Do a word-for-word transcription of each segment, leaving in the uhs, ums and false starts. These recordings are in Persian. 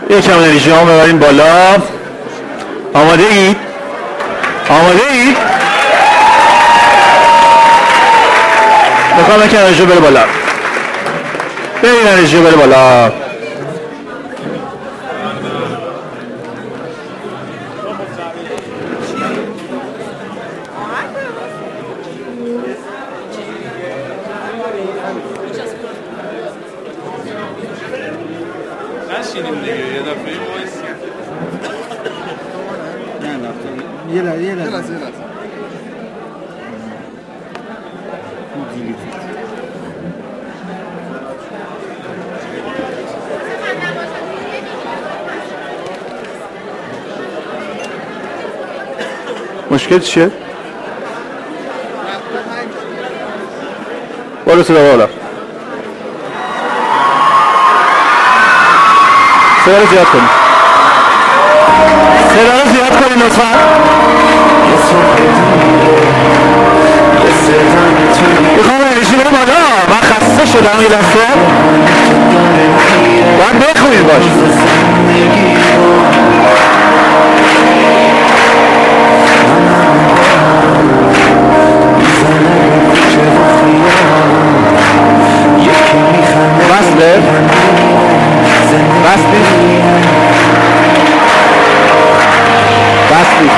یکم انرژی ها ببریم بالا. آماده اید؟ آماده اید؟ میخوام یکم انرژی بره بالا. بریم انرژی بره بالا. نشینیم دیگه یه دفعه وایسی. نه نه یه لحظه یه لحظه یه لحظه مشکل چیه؟ برو صدا بالا. صدا رو زیاد کنی. صدا رو زیاد کنی لطفا. میخوام انرژی بره بالا. من خسته شدم یه دفعه. باید بخونید باش. بسته؟ بستی؟ بستی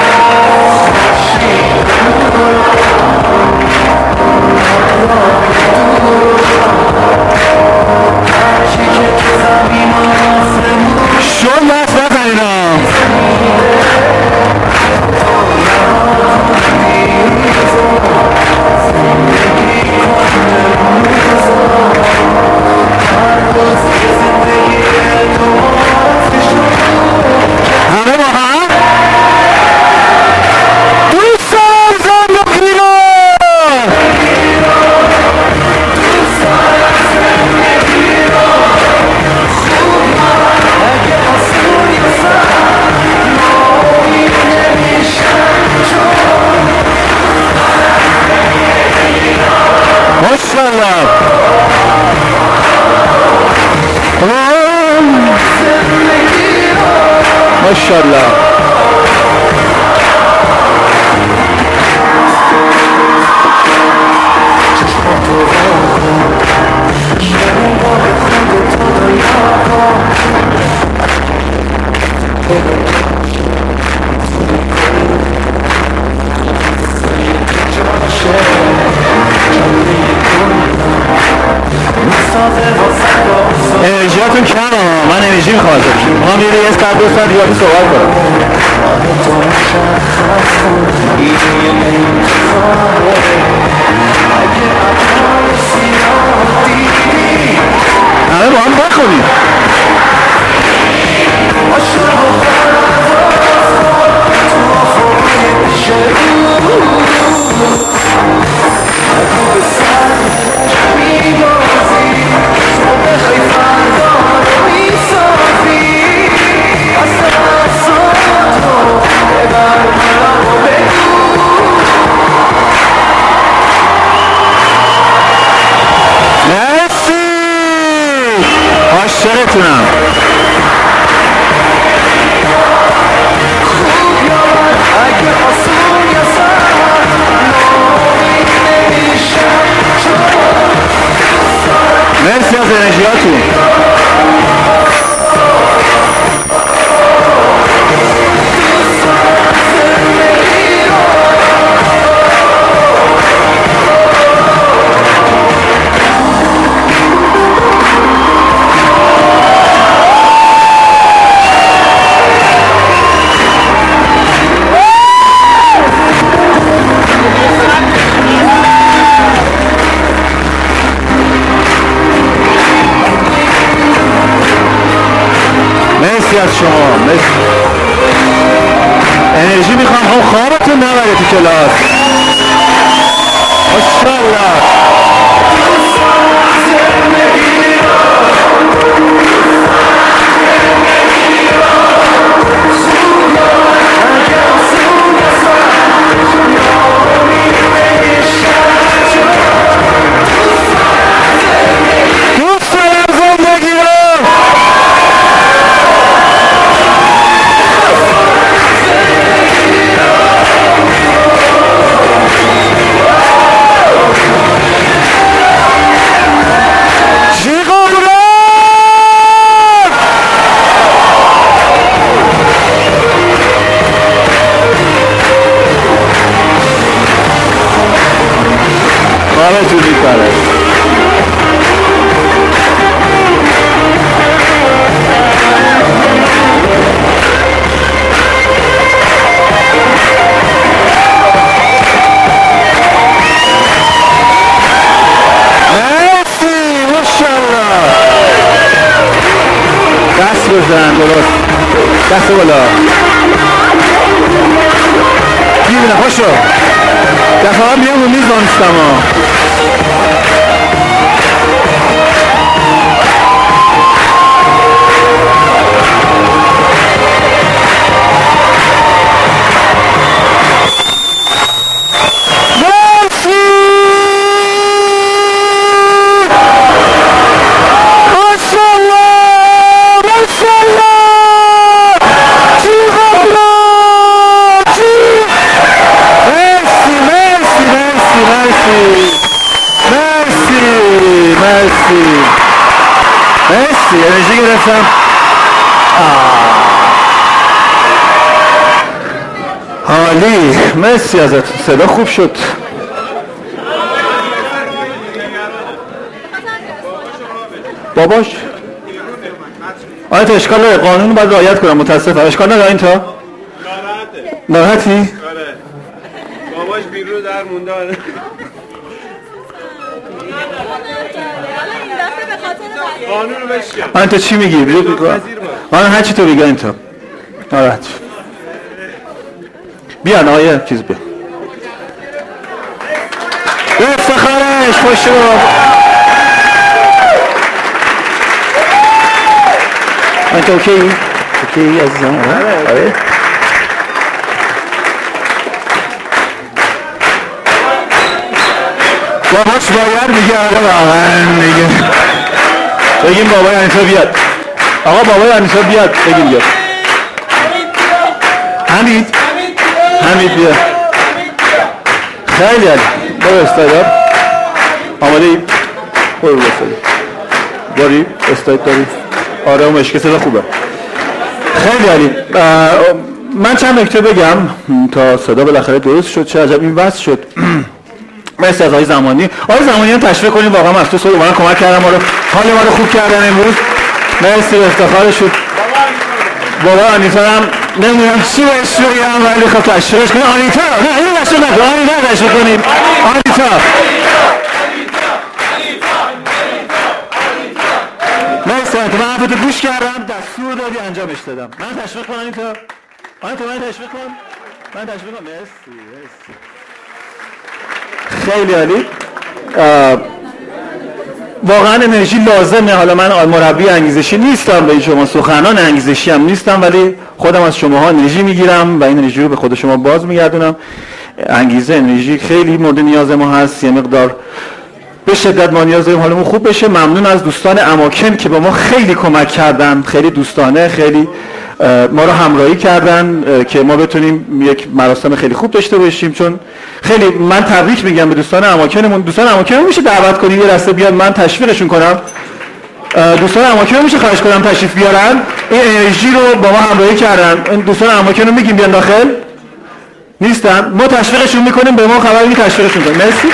شون دست نزنینا. همه با هم دوستان زندگی رو ماشاءالله ماشاءالله. انرژیاتون کمه. من انرژی میخوام ازش. ما میره یه ساعت دو ساعت دیگه صحبت کنم. همه با هم بخونیم. عاشقتونم. مرسی از انرژیاتون. مرسی از شما. مرسی. انرژی میخوام هم خوابتون نبره تو کلاس. ماشاءالله. دوست دارم زندگی رو. دمتون می‌کنه. دست بزن درست دست بالا میبینم خوشو دفعه هم بیام رو میز دانستم ها مرسی انرژی گرفتم. عالی مرسی ازتون صدا خوب شد. باباش آیا تا اشکال نداره قانون باید رعایت کنم متاسفم اشکال نداره این تا ناراحته ناراحتی؟ آره باباش بیرون در مونده قانون رو بشکن. آن تو چی میگی؟ آن هر چی تو بگی این تا ناراحت بیان آیه چیز بیا افتخارش خوش رو انت اوکی؟ اوکی عزیزم؟ آره باباش باید میگه آره واقعا میگه بگیم بابای انیتا بیاد آقا بابای انیتا بیاد بگیم بیاد حمید حمید بیاد خیلی عالی برو استعداد آماده ای؟ برو استعداد داری؟ استعداد داری؟ آره اون مشکل صدا خوبه خیلی عالی من چند نکته بگم تا صدا بالاخره درست شد چه عجب این وصل شد مرسی از آقای زمانی آقای زمانی هم تشویق کنید واقعا از تو سال من کمک کردم ما رو حال ما رو خوب کردن امروز مرسی افتخار شد بابا آنیتا هم نمیدونم چی بهش بگم ولی خب تشویقش کنید آنیتا نه این تشویق نکن آنیتا تشویق کنید آنیتا مرسی آنیتا من حرفتو گوش کردم دستور دادی انجامش دادم من تشویق کنم آنیتا آنیتا من تشویق کن من تشویق کنم مرسی مرسی خیلی عالی واقعا انرژی لازمه حالا من مربی انگیزشی نیستم به شما سخنان انگیزشی هم نیستم ولی خودم از شماها انرژی میگیرم و این انرژی رو به خود شما باز میگردونم انگیزه انرژی خیلی مورد نیاز ما هست یه مقدار به شدت ما نیاز داریم حالمون خوب بشه ممنون از دوستان اماکن که به ما خیلی کمک کردن خیلی دوستانه خیلی ما رو همراهی کردن که ما بتونیم یک مراسم خیلی خوب داشته باشیم چون خیلی من تبریک میگم به دوستان اماکنمون دوستان اماکن میشه دعوت کنید یه دسته بیاد من تشویقشون کنم دوستان اماکن میشه خواهش کنم تشریف بیارن این انرژی رو با ما همراهی کردن دوستان اماکن رو میگیم بیان داخل نیستن ما تشویقشون میکنیم به ما خبر میدیم تشویقشون کنیم مرسی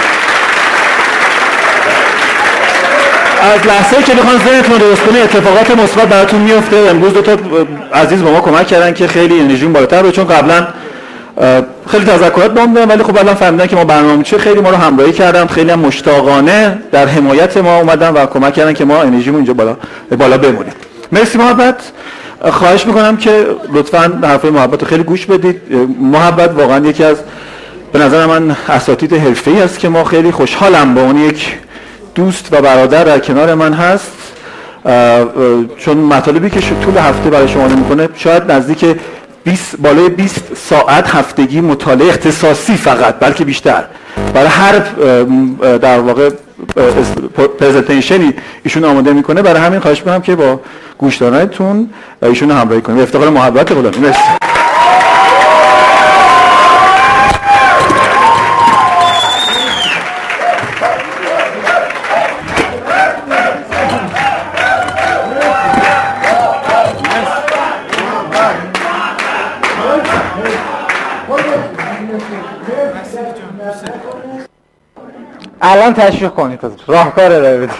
از لحظه‌ای که بخوان ذهنتون درست کنه اتفاقات مثبت براتون میفته امروز دو تا عزیز با ما کمک کردن که خیلی انرژیمون بالاتر بشه چون قبلا خیلی تذکرات با ما دادن ولی خب الان فهمیدن که ما برنامه چیه خیلی ما رو همراهی کردن خیلی هم مشتاقانه در حمایت ما اومدن و کمک کردن که ما انرژیمون اینجا بالا بالا بمونه مرسی محبت خواهش میکنم که لطفاً حرفای محبت رو خیلی گوش بدید محبت واقعا یکی از به نظر من اساتید حرفه‌ای است که ما خیلی خوشحالم با اون یک دوست و برادر در کنار من هست چون مطالبی که طول هفته برای شما میکنه شاید نزدیک بیست بالای بیست ساعت هفتگی مطالعه اختصاصی فقط بلکه بیشتر برای هر در واقع پرزنتیشنی ایشون آماده میکنه برای همین خواهش میکنم که با گوش دادنتون ایشون همراهی کنید افتخار محبت غلامی مرسی الان تشویق کنید راهکار ارائه بدید.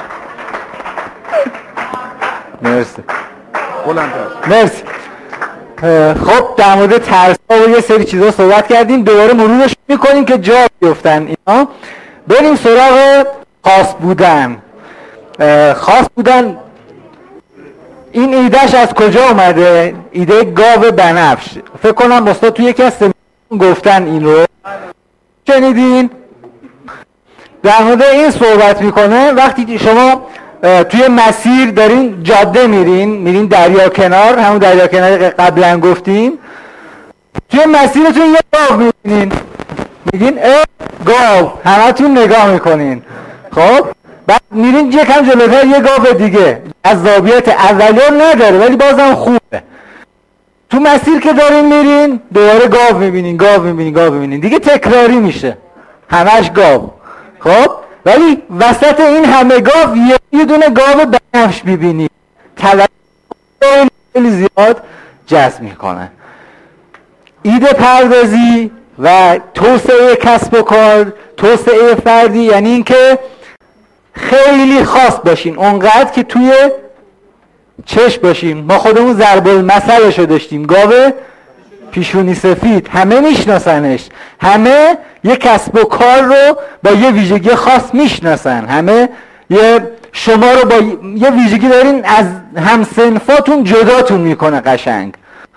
مرسی. بلندتر. مرسی. خب در مورد ترس ها و یه سری چیزا صحبت کردیم، دوباره مرورش میکنیم که جا بیفتن اینا. بریم سراغ خاص بودن. خاص بودن این ایدهش از کجا اومده؟ ایده گاو بنفش. فکر کنم استاد توی یکی از سمینارها گفتن این رو شنیدین. در مورد این صحبت میکنه وقتی شما توی مسیر دارین جاده میرین میرین دریا کنار، همون دریا کنار که قبلا گفتیم، توی مسیرتون یه گاو میبینین، میگین اه گاو، همتون نگاه میکنین. خب بعد میرین یکم جلوتر یه گاو دیگه، جذابیت اولیو نداره ولی بازم خوبه. تو مسیر که دارین میرین دوباره گاو میبینین گاو میبینین گاو میبینین، دیگه تکراری میشه همش گاو. خب ولی وسط این همه گاو یه دونه گاو بنفش میبینی، توجه خیلی زیاد جذب میکنه. ایده پردازی و توسعه کسب و کار، توسعه فردی، یعنی اینکه خیلی خاص باشین، اونقدر که توی چشم باشین. ما خودمون ضرب المثلش رو داشتیم، گاو پیشونی سفید، همه میشناسنش، همه یه کسب و کار رو با یه ویژگی خاص میشناسن، همه یه شما رو با یه ویژگی دارین از همسنفاتون جداتون میکنه قشنگ.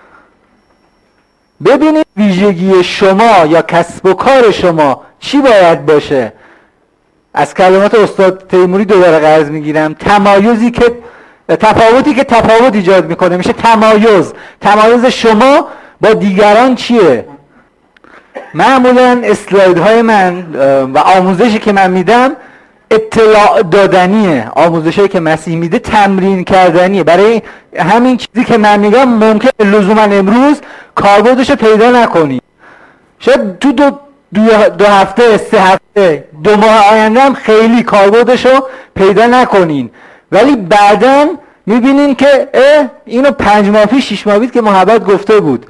ببینید ویژگی شما یا کسب و کار شما چی باید باشه. از کلمات استاد تیموری دوباره قرض میگیرم، تمایزی که تفاوتی که تفاوت ایجاد میکنه میشه تمایز. تمایز شما با دیگران چیه؟ معمولا اسلاید های من و آموزشی که من میدم اطلاع دادنیه، آموزشی که مسیح میده تمرین کردنیه. برای همین چیزی که من میگم ممکن لزوما امروز کاربردش رو پیدا نکنی، شاید تو دو, دو, دو هفته سه هفته دو ماه آینده هم خیلی کاربردش رو پیدا نکنین، ولی بعداً میبینین که اه اینو پنج ماه پیش شش ماه پیش که محبت گفته بود.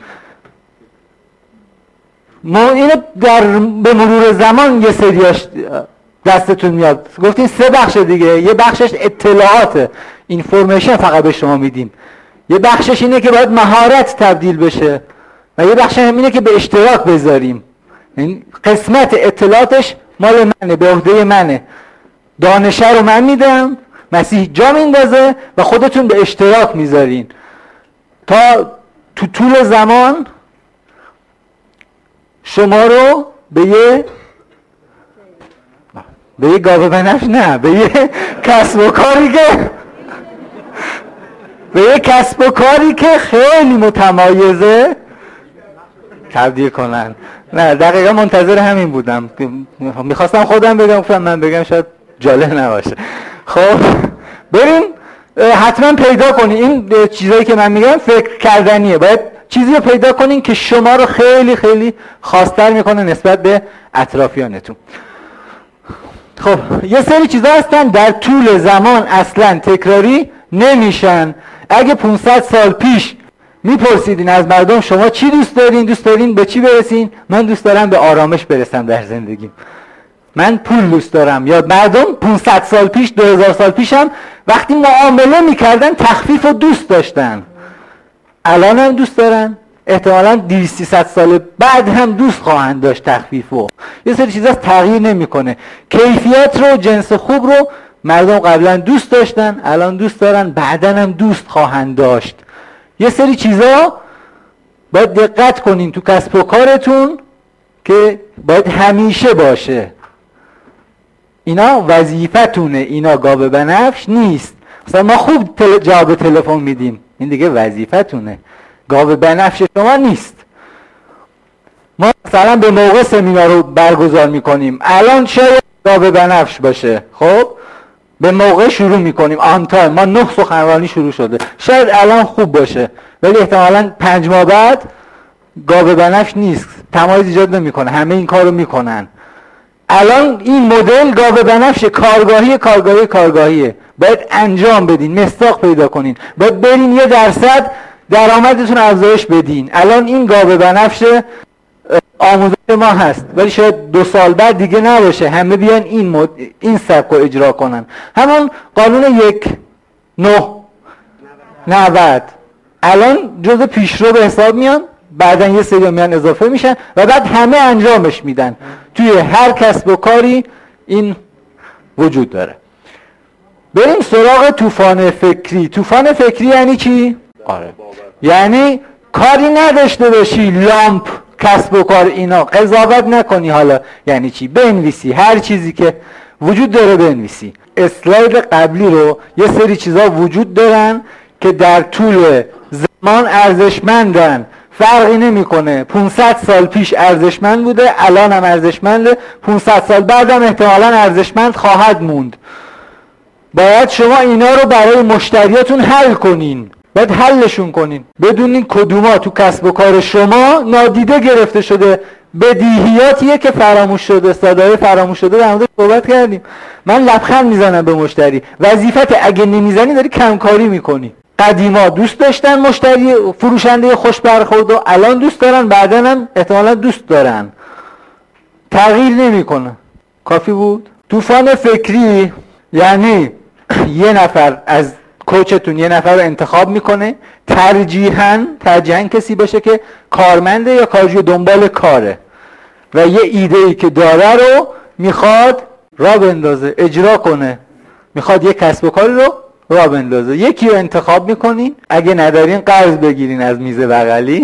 ما اینو در به مرور زمان یه سریاش دستتون میاد. گفتین سه بخش دیگه، یه بخشش اطلاعات، اینفورمیشن فقط به شما میدیم، یه بخشش اینه که باید مهارت تبدیل بشه و یه بخش هم اینه که به اشتراک بذاریم. این قسمت اطلاعاتش مال منه، به عهده منه، دانشه رو من میدم، مسیح جا میندازه و خودتون به اشتراک میذارین تا تو طول زمان شما رو به یه به یه گاو بنفش نه به یه کسب و کاری که به یه کسب و کاری که خیلی متمایزه تبدیل کنن. نه دقیقا منتظر همین بودم، میخواستم خودم بگم، گفتم من بگم شاید جالب نباشه. خب بریم حتما پیدا کنین این چیزایی که من میگم فکر کردنیه، باید چیزی رو پیدا کنین که شما رو خیلی خیلی خاص‌تر میکنه نسبت به اطرافیانتون. خب یه سری چیزا هستن در طول زمان اصلا تکراری نمیشن. اگه پانصد سال پیش میپرسیدین از مردم شما چی دوست دارین، دوست دارین به چی برسین؟ من دوست دارم به آرامش برسم در زندگیم، من پول دوست دارم. یا مردم پانصد سال پیش دو هزار سال پیش هم وقتی معامله میکردن تخفیف رو دوست داشتن، الان هم دوست دارن، احتمالاً دویست سیصد سال بعد هم دوست خواهند داشت تخفیف رو. یه سری چیزا تغییر نمیکنه. کیفیت رو، جنس خوب رو مردم قبلا دوست داشتن، الان دوست دارن، بعدا هم دوست خواهند داشت. یه سری چیزا باید دقت کنین تو کسب و کارتون که باید همیشه باشه. اینا وظیفتونه، اینا گاو بنفش نیست. مثلا ما خوب تل... جواب تلفن میدیم، این دیگه وظیفتونه، گاو بنفش شما نیست. ما مثلا به موقع سمینار رو برگزار میکنیم، الان شاید گاو بنفش باشه، خب به موقع شروع میکنیم، آن تایم، ما نه سخنرانی شروع شده، شاید الان خوب باشه ولی احتمالاً پنج ماه بعد گاو بنفش نیست، تمایز ایجاد نمیکنه، همه این کارو میکنن. الان این مدل گاو بنفش کارگاهی کارگاهی کارگاهیه، باید انجام بدین، مصداق پیدا کنین، باید برین یه درصد درآمدتون افزایش بدین. الان این گاو بنفش آموزش ما هست، ولی شاید دو سال بعد دیگه نباشه همه بیان این مد... این سبک رو اجرا کنن. همون قانون یک نه نود الان جزء پیشرو به حساب میان، بعدن یه سری میان اضافه میشن و بعد همه انجامش میدن. توی هر کسب و کاری این وجود داره. بریم سراغ طوفان فکری. طوفان فکری یعنی چی؟ آره. یعنی کاری نداشته باشی لامپ کسب و کار اینا قضاوت نکنی حالا یعنی چی، بنویسی هر چیزی که وجود داره بنویسی. اسلاید قبلی رو یه سری چیزا وجود دارن که در طول زمان ارزشمندن، فرقی نمیکنه پانصد سال پیش ارزشمند بوده الان هم ارزشمنده، پانصد سال بعدم احتمالاً ارزشمند خواهد موند. باید شما اینا رو برای مشتریاتون حل کنین، باید حلشون کنین، بدونین کدوما تو کسب و کار شما نادیده گرفته شده، بدیهیاتیه که فراموش شده، صدای فراموش شده در موردش صحبت کردیم. من لبخند میزنم به مشتری، وظیفت اگه نمیزنی داری کمکاری میکنی. قدیما دوست داشتن مشتری فروشنده خوش برخورد و الان دوست دارن، بعداً هم احتمالاً دوست دارن، تغییر نمیکنه. کافی بود. طوفان فکری یعنی یه نفر از کوچتون یه نفر رو انتخاب میکنه، ترجیحاً ترجیحاً کسی باشه که کارمنده یا کارجوی دنبال کاره و یه ایده‌ای که داره رو میخواد راه بندازه، اجرا کنه، میخواد یه کسب و کاری رو راه بندازه. یکی رو انتخاب میکنین، اگه ندارین قرض بگیرین از میز بغلی،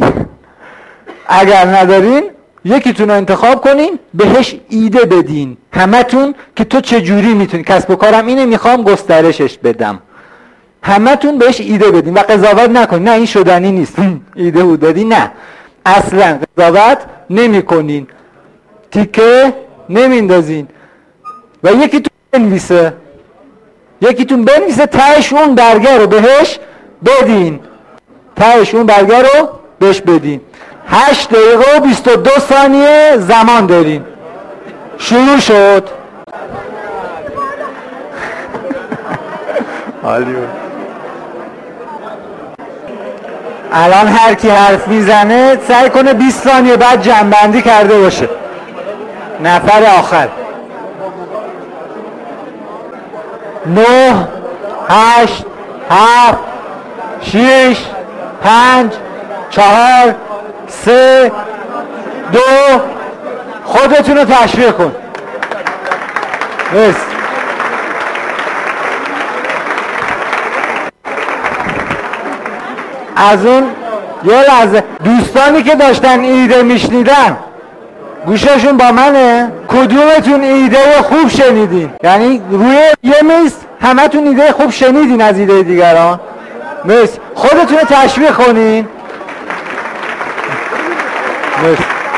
اگر ندارین یکیتون رو انتخاب کنین بهش ایده بدین همتون که تو چجوری میتونی، کسب و کارم اینه میخوام گسترشش بدم، همتون بهش ایده بدین و قضاوت نکنین. نه این شدنی نیست ایده بود دادی، نه اصلا قضاوت نمی کنین، تیکه نمیندازین و یکیتون بنویسه یکیتون بنویسه تهش اون برگه رو بهش بدین تهش اون برگه رو بهش بدین. هشت دقیقه و بیست و دو ثانیه زمان دارین. شروع شد. الان هر کی حرف میزنه سعی کنه بیست ثانیه بعد جمع‌بندی کرده باشه. نفر آخر. نه هشت هفت شش پنج چهار سه دو خودتون رو تشویق کن. بس از اون یه لحظه دوستانی که داشتن ایده میشنیدن گوششون با منه، کدومتون ایده خوب شنیدین؟ یعنی روی یه میز همتون ایده خوب شنیدین از ایده دیگران؟ بس خودتون رو تشویق کنین. بس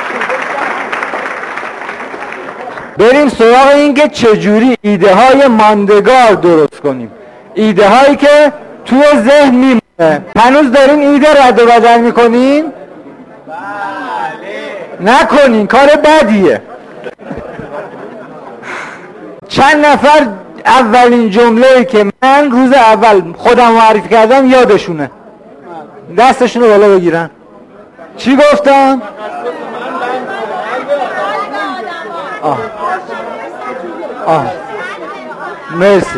بریم سراغ این که چجوری ایده های ماندگار درست کنیم، ایده هایی که توی ذهن میمونه. هنوز دارین ایده رد و بدل میکنین؟ بله. نکنین، کار بدیه. چند نفر اولین جمله‌ای که من روز اول خودم معرفی کردم یادشونه؟ دستشون رو بالا بگیرن. چی گفتم؟ آه. آه. مرسی.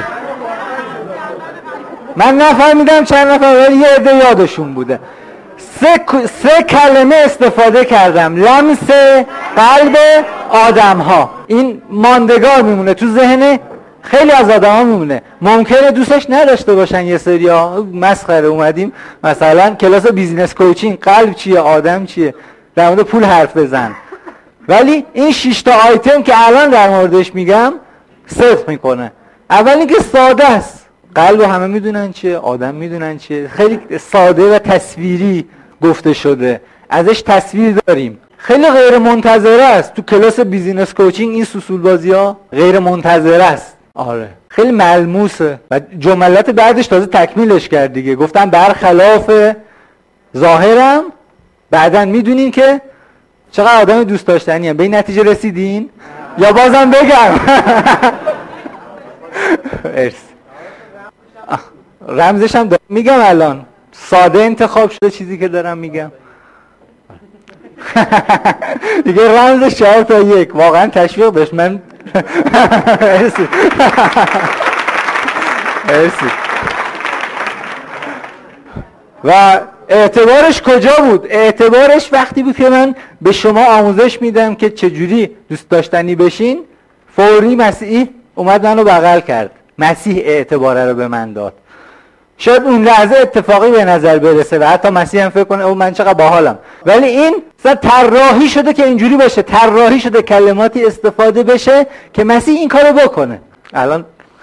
من نفهمیدم چند نفر ولی یه عده یادشون بوده. سه, سه کلمه استفاده کردم، لمس قلب آدم ها. این ماندگار میمونه تو ذهن خیلی از آدم ها میمونه. ممکنه دوستش نداشته باشن یه سری ها، مسخره اومدیم مثلا کلاس بیزینس کوچینگ، قلب چیه، آدم چیه، در مورد پول حرف بزن، ولی این شش تا آیتم که الان در موردش میگم صدق میکنه. اول اینکه ساده است، قلب همه میدونن چیه، آدم میدونن چیه، خیلی ساده و تصویری گفته شده، ازش تصویر داریم. خیلی غیر منتظره است تو کلاس بیزینس کوچینگ این سوسول بازی ها غیر منتظره است. آره خیلی ملموسه و جملات بعدش تازه تکمیلش کرد دیگه، گفتم برخلاف ظاهرم بعدن میدونین که چقدر آدم دوست داشتنیه. به این نتیجه رسیدین یا بازم بگم؟ ارسی رمزش هم میگم، الان ساده انتخاب شده چیزی که دارم میگم. دیگه رمز چهار تا یک واقعا تشویق بهش. من مرسی مرسی. و اعتبارش کجا بود؟ اعتبارش وقتی بود که من به شما آموزش میدم که چجوری دوست داشتنی بشین. فوری مسیح اومد منو بغل کرد، مسیح اعتباره رو به من داد. شاید اون لحظه اتفاقی به نظر برسه و حتی مسیح هم فکر کنه او من چقدر باحالم، ولی این طراحی شده که اینجوری باشه، طراحی شده کلماتی استفاده بشه که مسیح این کارو بکنه. الان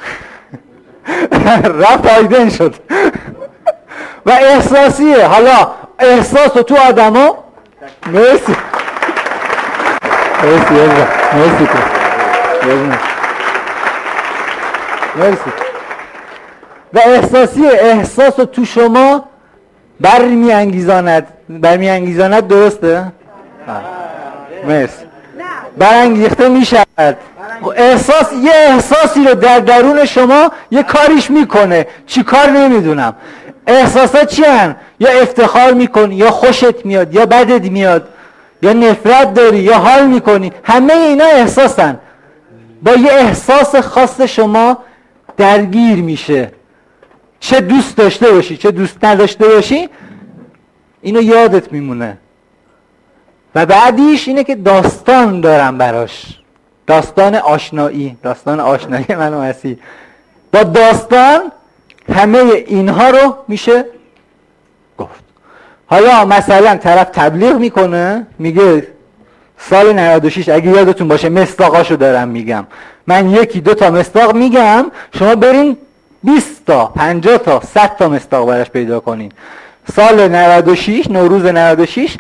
رفت آیدن شد. و احساسیه. حالا احساس رو تو آدما مرسی مرسی مرسی مرسی. و احساسیه. احساس رو تو شما برمی انگیزاند. برمی انگیزاند درسته؟ مرسی. برانگیخته می شود. احساس یه احساسی رو در درون شما یه کاریش میکنه. چی کار نمیدونم. احساسات چی هن؟ یا افتخار میکنی، یا خوشت میاد، یا بدت میاد، یا نفرت داری، یا حال میکنی. همه اینا احساسن. با یه احساس خاص شما درگیر میشه. چه دوست داشته باشی چه دوست نداشته باشی اینو یادت میمونه. و بعدیش اینه که داستان دارم براش. داستان آشنایی. داستان آشنایی من و مسیح. با داستان همه اینها رو میشه گفت. حالا مثلا طرف تبلیغ میکنه، میگه سال نود و شش اگه یادتون باشه مصداقاشو دارم میگم، من یکی دو تا مصداق میگم، شما برین بیست تا پنجاه تا صد تا مصداق براش پیدا کنین. سال نود و شش نوروز نود و شش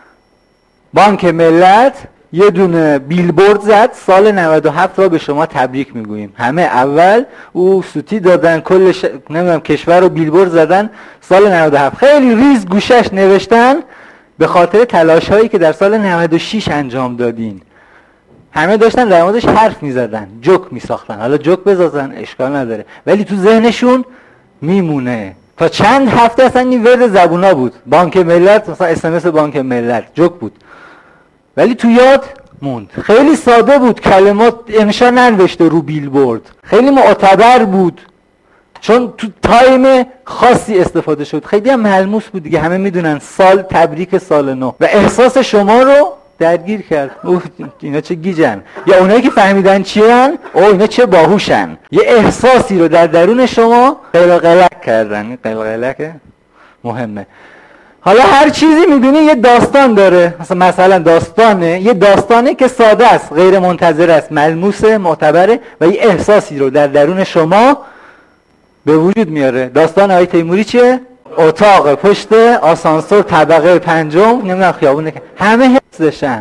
بانک ملت یه دونه بیلبورد زد، سال نود و هفت را به شما تبریک میگوییم. همه اول او سوتی دادن، کل ش... نمیدونم کشور رو بیلبورد زدن. سال نود و هفت خیلی ریز گوشش نوشتن به خاطر تلاش هایی که در سال نود و شش انجام دادین. همه داشتن در موردش حرف میزدن، جوک میساختن. حالا جوک بزازن اشکال نداره، ولی تو ذهنشون میمونه. تا چند هفته اصلا این ورد زبونا بود. بانک ملت مثلا اس ام اس بانک ملت جوک بود، ولی تو یاد موند. خیلی ساده بود، کلمات انشا ننوشته رو بیلبورد. خیلی معتبر بود چون تو تایم خاصی استفاده شد. خیلی هم ملموس بود دیگه. همه میدونن سال تبریک سال نو. و احساس شما رو درگیر کرد. اوه اینا چه گیجن. یا اونایی که فهمیدن چیان، اوه اینا چه باهوشن. یه احساسی رو در درون شما قلقلک کردن. این قلقلک مهمه. حالا هر چیزی میبینی یه داستان داره. مثلا مثلا داستانه، یه داستانه که ساده است، غیر منتظره است، ملموسه، معتبره و یه احساسی رو در درون شما به وجود میاره. داستان آقای تیموری چیه؟ اتاق پشت آسانسور طبقه پنجم، نمیدونم خیابونه، همه حفظشن.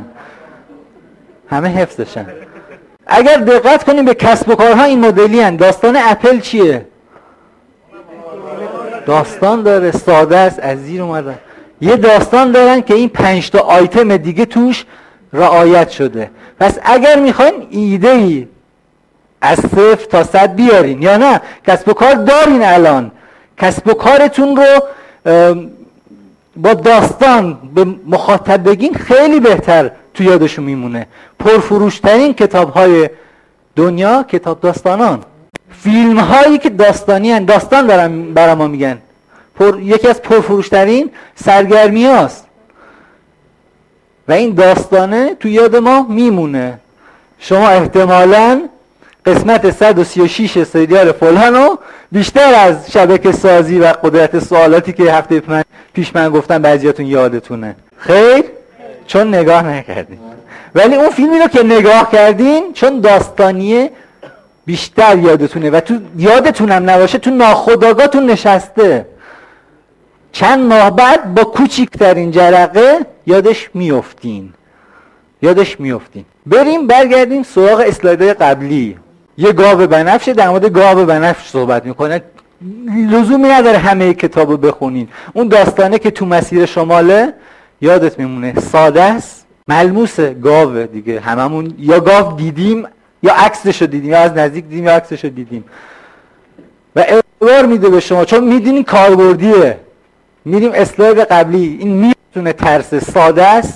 همه حفظشن. اگر دقت کنیم به کسب و کارها این مدلی هن. داستان اپل چیه؟ داستان داره، ساده است، از زیر اومده. یه داستان دارن که این پنج تا آیتم دیگه توش رعایت شده. پس اگر میخواین ایده‌ای از صفر تا صد بیارین، یا نه کسب و کار دارین، الان کسب و کارتون رو با داستان به مخاطب بگین، خیلی بهتر تو یادشون میمونه. پرفروشترین کتاب‌های دنیا کتاب داستانان. فیلم هایی که داستانی هن، داستان دارن برای ما میگن. پر، یکی از پرفروشترین سرگرمی هاست و این داستانه تو یاد ما میمونه. شما احتمالاً قسمت صد و سی و شش سریال فلانو بیشتر از شبکه سازی و قدرت سوالاتی که هفته پیش من گفتم بعضیاتون یادتونه. خیر، چون نگاه نکردین. ولی اون فیلمی رو که نگاه کردین چون داستانیه بیشتر یادتونه و تو یادتونم نباشه تو ناخودآگاهتون نشسته. چند ماه بعد با کوچکترین جرقه یادش میافتین. یادش میافتین. بریم برگردیم سراغ اسلایدهای قبلی. یه گاو بنفشه در مورد گاو بنفش صحبت میکنه. لزومی نداره همه کتابو بخونین. اون داستانه که تو مسیر شماله یادت میمونه. ساده است، ملموسه، گاوه دیگه. هممون یا گاو دیدیم یا عکسشو دیدیم، یا از نزدیک دیدیم یا عکسشو دیدیم و اعتبار میده به شما چون میدونین کاربردیه. میریم اسلاید قبلی. این میتونه ترس، ساده است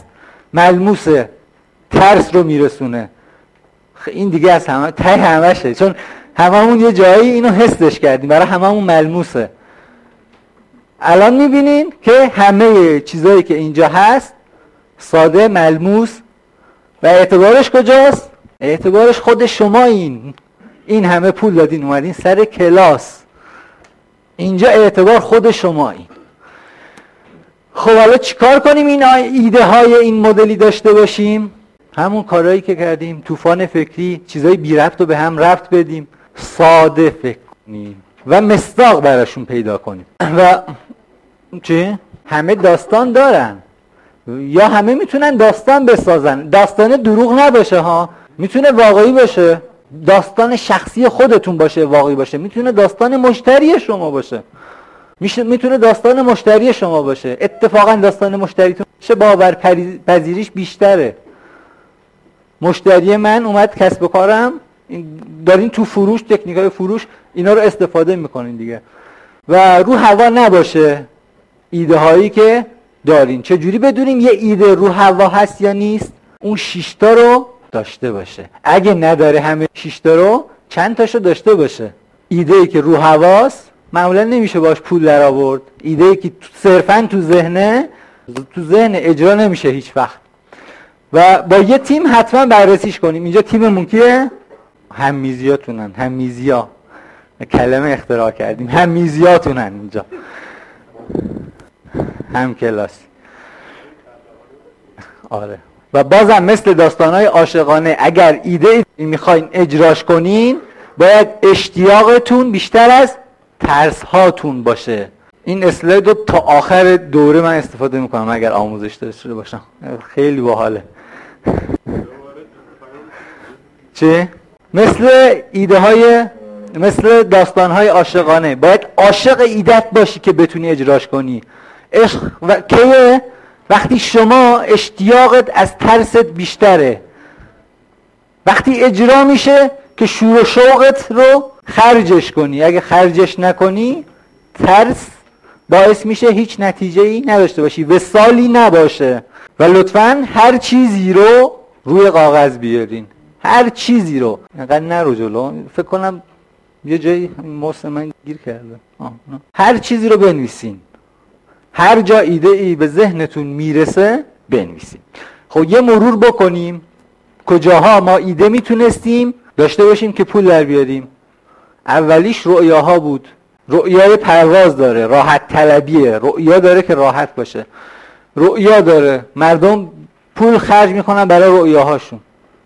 ملموسه، ترس رو میرسونه. این دیگه از همه ته همشه، چون هممون یه جایی اینو حسش کردیم، برای هممون ملموسه. الان میبینین که همه چیزایی که اینجا هست ساده، ملموس، و اعتبارش کجاست؟ اعتبارش خود شما. این این همه پول دادین اومدین سر کلاس، اینجا اعتبار خود شما. این خب حالا چیکار کنیم این ایده های این مدلی داشته باشیم؟ همون کارهایی که کردیم، طوفان فکری، چیزای بی ربط رو به هم ربط بدیم، ساده فکر کنیم و مصداق براشون پیدا کنیم. و چی؟ همه داستان دارن یا همه میتونن داستان بسازن. داستان دروغ نباشه ها، میتونه واقعی باشه، داستان شخصی خودتون باشه، واقعی باشه، میتونه داستان مشتری شما باشه، میتونه داستان مشتری شما باشه. اتفاقا داستان مشتریتون چه باورپذیریش بیشتره. مشتری من اومد کسب و کارم، دارین تو فروش، تکنیکای فروش اینا رو استفاده میکنین دیگه، و رو هوا نباشه ایده هایی که دارین. چجوری بدونیم یه ایده رو هوا هست یا نیست؟ اون شیشتا رو داشته باشه. اگه نداره همه شیشتا رو، چند تاشو داشته باشه. ایده ای که رو هواست معمولا نمیشه باش پول در آورد. ایده ای که صرفا تو ذهنه، تو ذهن اجرا نمیشه هیچ وقت. و با یه تیم حتما بررسیش کنیم. اینجا تیممون کیه؟ هممیزیاتونن. هممیزیا کلمه اختراع کردیم، هممیزیاتونن اینجا، هم کلاس. آره. و بازم مثل داستانهای عاشقانه، اگر ایده میخواین اجراش کنین باید اشتیاقتون بیشتر از ترس هاتون باشه. این اسلاید رو تا آخر دوره من استفاده میکنم اگر آموزش داشته باشم، خیلی باحاله. چه؟ مثل ایده های مثل داستان های عاشقانه، باید عاشق ایدت باشی که بتونی اجراش کنی. عشق و کیه؟ وقتی شما اشتیاقت از ترست بیشتره، وقتی اجرا میشه که شور و شوقت رو خرجش کنی. اگه خرجش نکنی ترس باعث میشه هیچ نتیجه‌ای نداشته باشی، وصالی نباشه. و لطفاً هر چیزی رو روی کاغذ بیارین، هر چیزی رو. اینقدر نرو جلو، فکر کنم یه جایی موس من گیر کرده. هر چیزی رو بنویسین، هر جا ایده ای به ذهنتون میرسه بنویسین. خب یه مرور بکنیم کجاها ما ایده میتونستیم داشته باشیم که پول در بیاریم. اولیش رؤیاها بود. رؤیای پرواز داره، راحت طلبیه، رؤیا داره که راحت باشه، رؤیا داره، مردم پول خرج میکنن برای رؤیاهاشون.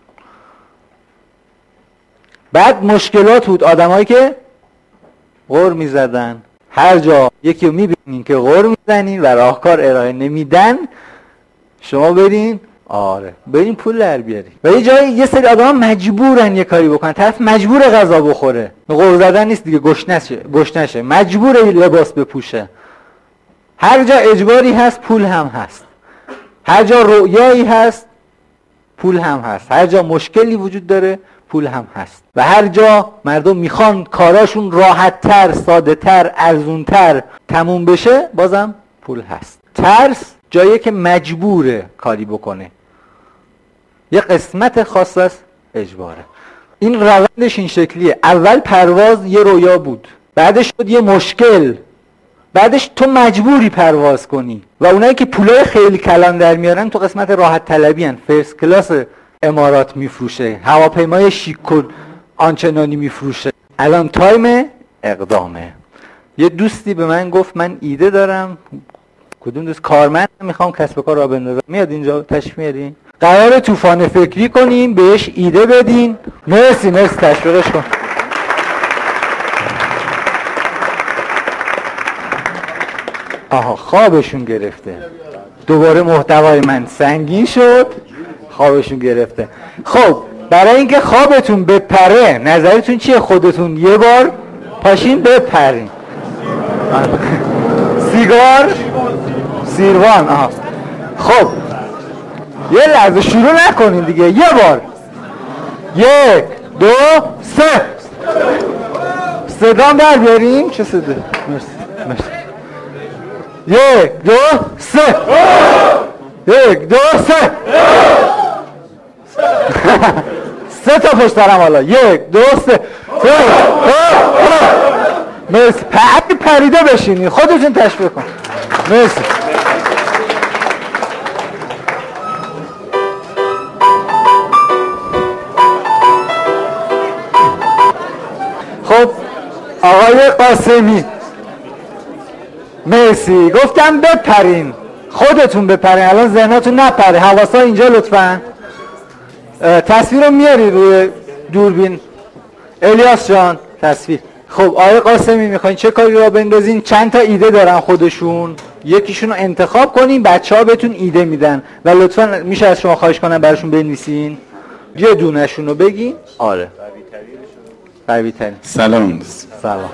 بعد مشکلات بود، آدمایی که غر میزدن. هر جا یکی رو میبینین که غر میزنین و راهکار ارائه نمیدن، شما برین آره برین پول در بیارین. و یه جایی یه سری آدم مجبورن یه کاری بکنن، طرف مجبور غذا بخوره، غر زدن نیست دیگه، گشنه شه گشنه شه مجبور لباس بپوشه. هر جا اجباری هست پول هم هست، هر جا رؤیایی هست پول هم هست، هر جا مشکلی وجود داره پول هم هست. و هر جا مردم میخوان کاراشون راحت تر، ساده تر، ارزون تر تموم بشه، بازم پول هست. ترس جایی که مجبوره کاری بکنه، یه قسمت خاص از اجباره. این روندش این شکلیه. اول پرواز یه رویا بود، بعدش شد یه مشکل، بعدش تو مجبوری پرواز کنی. و اونایی که پولای خیلی کلان در میارن تو قسمت راحت طلبی هن. فرست کلاس امارات میفروشه، هواپیمای شیک آنچنانی میفروشه. الان تایم اقدامه. یه دوستی به من گفت من ایده دارم. کدوم دوست؟ کارمند، میخوام کسب و کار را بندازم. میاد اینجا تشریف میارین؟ قرار طوفان فکری کنیم، بهش ایده بدین. مرسی مرسی تشویقش کن. آها خوابشون گرفته. دوباره محتوای من سنگین شد، خوابشون گرفته. خب برای اینکه خوابتون بپره نظرتون چیه؟ خودتون یه بار پاشین بپرین. سیگار سیروان. آها خب یه لحظه شروع نکنین دیگه، یه بار، یک دو سه، صدام در بیاریم. چه صدا؟ مرسی مرسی. یک دو سه. یک دو سه سه تا پشت سرم حالا یک دو سه مرسی. پری پریده بشینی خودتون تشبیه کن. مرسی. خب آقای قاسمی مرسی. گفتم بپرین خودتون بپرین الان ذهناتون نپره. حواسا اینجا لطفاً. تصویر رو میاری روی دوربین الیاس جان تصویر. خب آقای قاسمی میخواین چه کاری را بندازین؟ چند تا ایده دارن خودشون، یکیشون رو انتخاب کنین، بچه ها بهتون ایده میدن و لطفاً میشه از شما خواهش کنم براشون بنویسین یه دونشون رو بگین. آره قوی ترین. سلام دوست. سلام.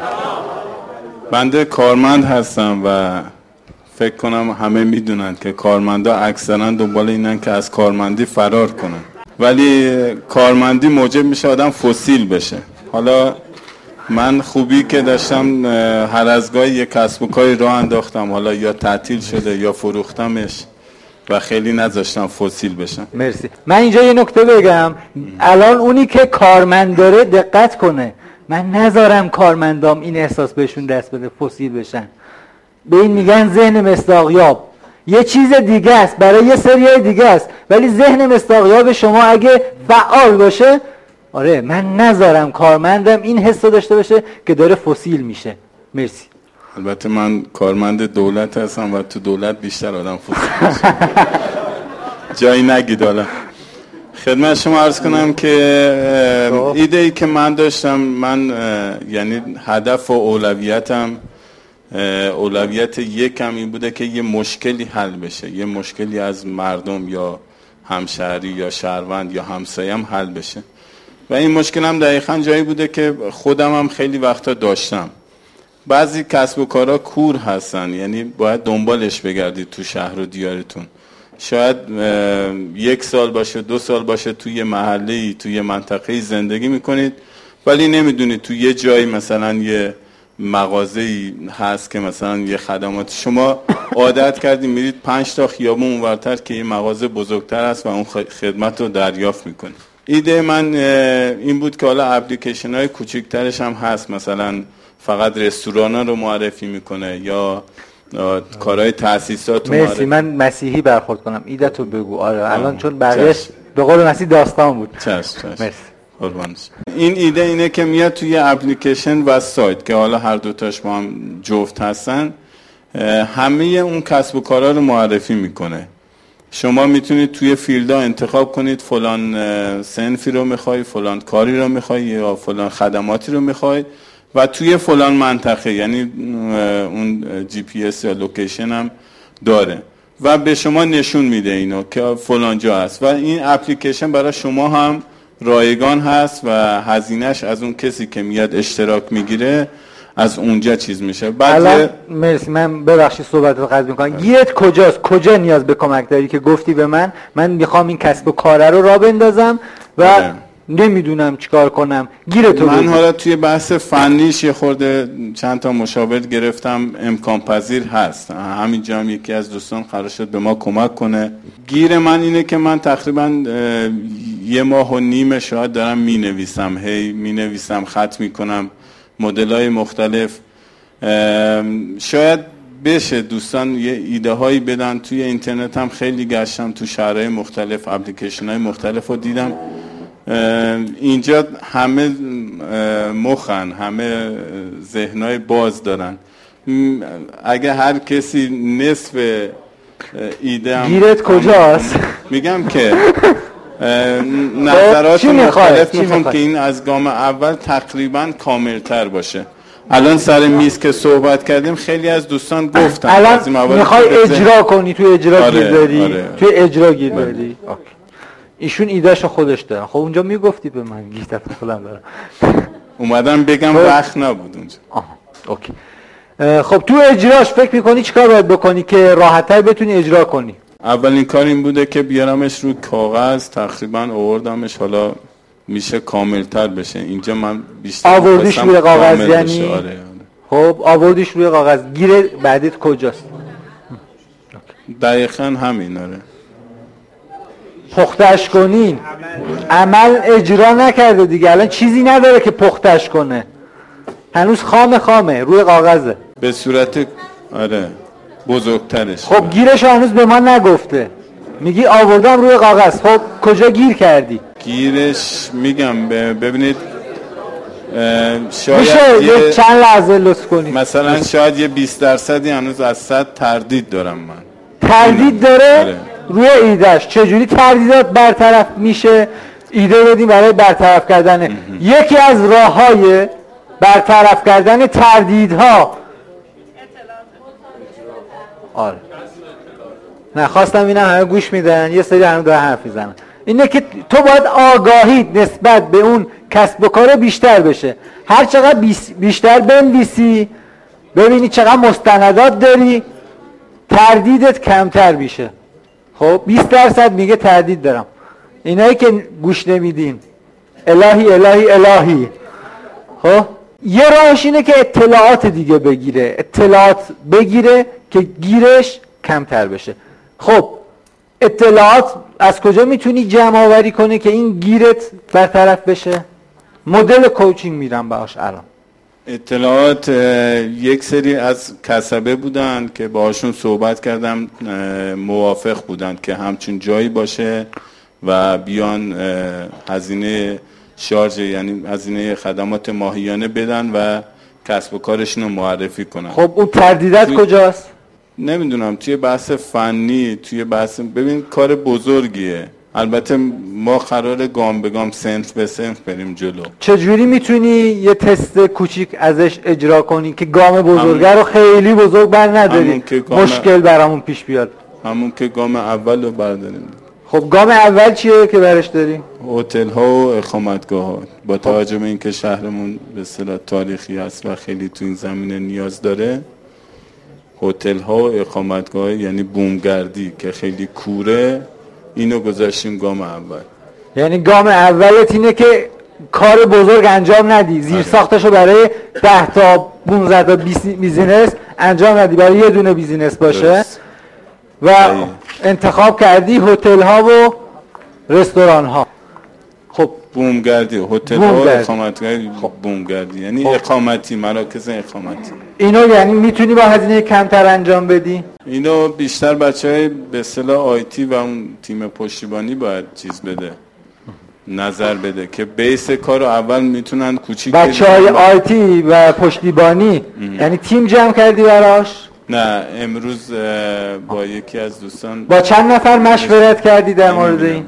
بنده کارمند هستم و فکر کنم همه میدونن که کارمندا اکثرا دنبال اینن که از کارمندی فرار کنن، ولی کارمندی موجب میشه آدم فسیل بشه. حالا من خوبی که داشتم هر از گاهی یک کسب و کاری راه انداختم، حالا یا تعطیل شده یا فروختمش و خیلی نذاشتم فسیل بشم. مرسی. من اینجا یه نکته بگم. الان اونی که کارمند داره دقت کنه. من نذارم کارمندام این احساس بهشون دست بده فسیل بشن. به این میگن ذهن مصداقیاب. یه چیز دیگه است برای یه سریای دیگه است، ولی ذهن مصداقیاب شما اگه فعال باشه، آره من نذارم کارمندم این حس داشته باشه که داره فسیل میشه. مرسی. البته من کارمند دولت هستم و تو دولت بیشتر آدم فسیل میشه. جایی نگید. حالا خدمت شما عرض کنم که ایده ای که من داشتم، من یعنی هدف و اولویتم، اولویت یکم این بوده که یه مشکلی حل بشه، یه مشکلی از مردم یا همشهری یا شهروند یا همسایم حل بشه. و این مشکل هم دقیقاً جایی بوده که خودم هم خیلی وقتا داشتم. بعضی کسب و کارها کور هستن، یعنی باید دنبالش بگردید تو شهر و دیارتون. شاید یک سال باشه، دو سال باشه، توی محله‌ای توی منطقه‌ای زندگی میکنید، ولی نمیدونید تو یه جایی مثلا یه مغازه‌ای هست که مثلا یه خدمات شما عادت کردید میرید پنج تا خیابون اونورتر که یه مغازه بزرگتر است و اون خدمت رو دریافت میکنید. ایده من این بود که حالا اپلیکیشن های کوچکترش هم هست، مثلا فقط رستوران ها رو معرفی میکنه یا کارهای تأسیسات رو مرسی معرفی. من مسیحی برخورد کنم ایده تو بگو. آره الان چون بقیه‌اش به قول مسیح داستان بود. چشم چشم. مرسی. قربانش. این ایده اینه که میاد توی اپلیکیشن و سایت که حالا هر دوتاش با هم جفت هستن، همه اون کسب و کارها رو معرفی میکنه. شما میتونید توی فیلدها انتخاب کنید فلان صنفی رو میخوای، فلان کاری رو میخوای یا فلان خدماتی رو میخوای و توی فلان منطقه، یعنی اون جی پی اس یا لوکیشن هم داره و به شما نشون میده اینو که فلان جا هست و این اپلیکیشن برای شما هم رایگان هست و هزینهش از اون کسی که میاد اشتراک میگیره از اونجا چیز میشه. بعد مرسی من ببخشید صحبت رو قطع میکنم. گیرت کجاست؟ کجا نیاز به کمک داری که گفتی به من من میخوام این کسب و کاره رو راه بندازم و آره. نمیدونم چیکار کنم. گیرت من بگید. حالا توی بحث فنیش یه خورده چند تا مشاور گرفتم، امکان پذیر هست. همینجا هم یکی از دوستان قرار شد به ما کمک کنه. گیر من اینه که من تقریبا یه ماه و نیم شاید دارم مینویسم، هی مینویسم، خط میکنم مدل‌های مختلف. شاید بشه دوستان یه ایده هایی بدن. توی اینترنت هم خیلی گشتم، تو شهرهای مختلف اپلیکیشن های مختلف رو دیدم. اینجا همه مخن، همه ذهنای باز دارن. اگه هر کسی نصف ایده هم گیرت کجاست؟ میگم که نظرات مختلف میخوام که این از گام اول تقریبا کاملتر باشه. الان سر میز که صحبت کردیم خیلی از دوستان گفتن الان میخوای اجرا کنی، تو اجرا آره، گیر داری آره. تو اجرا گیر داری. ایشون ایدهشو خودش دارن. خب اونجا میگفتی به من گیرت خودم دارم. اومدم بگم وقت نبود اونجا. آها اوکی. خب تو اجراش فکر میکنی چیکار باید بکنی که راحت‌تر بتونی اجرا کنی؟ اولین کار این بوده که بیارمش رو کاغذ، تقریبا آوردمش، حالا میشه کاملتر بشه. اینجا من بیشتر آوردیش روی کاغذ یعنی آره، آره. خب آوردیش روی کاغذ. گیر بعدیت کجاست؟ دقیقاً همین. آره پختش کنین، عمل اجرا نکرده دیگه، الان چیزی نداره که پختش کنه، هنوز خام خامه روی کاغذه به صورت آره بزرگترش. خب گیرش هنوز به ما نگفته، میگی آوردم روی کاغذ. خب کجا گیر کردی؟ گیرش میگم ببینید شاید میشه یه یه چند لحظه لطف کنید مثلا شاید یه بیست درصدی هنوز از صد تردید دارم من. تردید داره آره. روی ایدهش. چجوری تردیدات برطرف میشه؟ ایده بدیم برای برطرف کردن. یکی از راه‌های برطرف کردن تردیدها آره نه خواستم اینم همه گوش میدن، یه سری هم داره حرف میزنن، اینه که تو باید آگاهی نسبت به اون کسب و کار بیشتر بشه. هر چقدر بیشتر بنویسی، ببینی چقدر مستندات داری، تردیدت کمتر میشه. خب بیست درصد میگه تردید دارم. اینایی که گوش نمیدین الهی الهی الهی. خب یه راهش اینه که اطلاعات دیگه بگیره، اطلاعات بگیره که گیرش کمتر بشه. خب اطلاعات از کجا میتونی جمع آوری کنی که این گیرت برطرف بشه؟ مدل کوچینگ میرم باهاش الان. اطلاعات یک سری از کسبه بودن که باهاشون صحبت کردم، موافق بودن که همچون جایی باشه و بیان هزینه شارژ یعنی هزینه خدمات ماهیانه بدن و کسب و کارشون رو معرفی کنن. خب اون تردیدات توی... کجاست؟ نمیدونم توی بحث فنی، توی بحث ببین کار بزرگیه. البته ما قراره گام به گام سنف به سنف بریم جلو. چجوری میتونی یه تست کوچیک ازش اجرا کنی که گام بزرگه رو خیلی بزرگ بر نداری گام... مشکل برامون پیش بیاد؟ همون که گام اول رو برداریم. خب گام اول چیه که برش داریم؟ هتل ها و اقامتگاه ها. با توجه به اینکه شهرمون به اصطلاح تاریخی است و خیلی تو این زمینه نیاز داره، هتل ها و اقامتگاه یعنی بومگردی که خیلی کوره، اینو گذاشتیم گام اول. یعنی گام اولت اینه که کار بزرگ انجام ندی، زیر ساختشو برای ده تا پانزده تا بیزینس انجام ندی، برای یه دونه بیزینس باشه. درست. و ای. انتخاب کردی هتل ها و رستوران ها. خب بومگردی، هتل ها و اقامتگاه. خب بومگردی یعنی خب. اقامتی، مراکز اقامتی. اینو یعنی میتونی با هزینه کمتر انجام بدی؟ اینو بیشتر بچهای به اصطلاح آیتی و اون تیم پشتیبانی باید چیز بده، نظر بده که بیس کارو اول میتونن کوچیک بچهای آیتی و پشتیبانی ام. یعنی تیم جمع کردی براش؟ نه امروز با یکی از دوستان. با چند نفر مشورت کردی در مورد این؟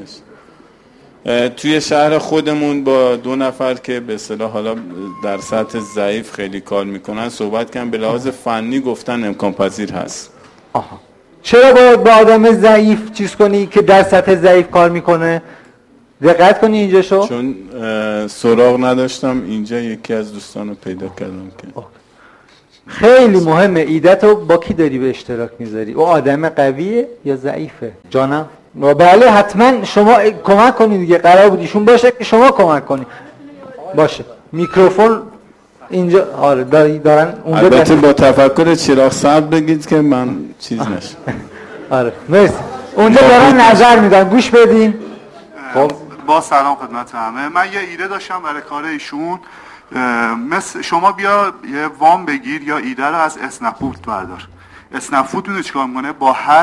توی شهر خودمون با دو نفر که به اصطلاح حالا در سطح ضعیف خیلی کار میکنن صحبت کردن، به لحاظ فنی گفتن امکان پذیر هست. آها. چرا باید با آدم ضعیف چیز کنی که در سطح ضعیف کار میکنه؟ دقت کنی اینجا شو؟ چون سراغ نداشتم اینجا یکی از دوستان رو پیدا کردم که آه. خیلی مهمه ایده‌تو با کی داری به اشتراک میذاری؟ او آدم قویه یا ضعیفه؟ جانم؟ بله حتما شما کمک کنید دیگه، قرار بود ایشون باشه که شما کمک کنید. باشه میکروفون اینجا آره دارن اونجا. البته با تفکر چراغ سبز بگید که من چیز نشه. آره مرسی. اونجا دارن نظر میدن، گوش بدین. خب با سلام خدمت همه. من یه ایده داشتم برای کار ایشون. مثل شما بیا یه وام بگیر یا ایده رو از اسنپفود بردار. اسنپفود میدونی چیکار میکنه؟ با هر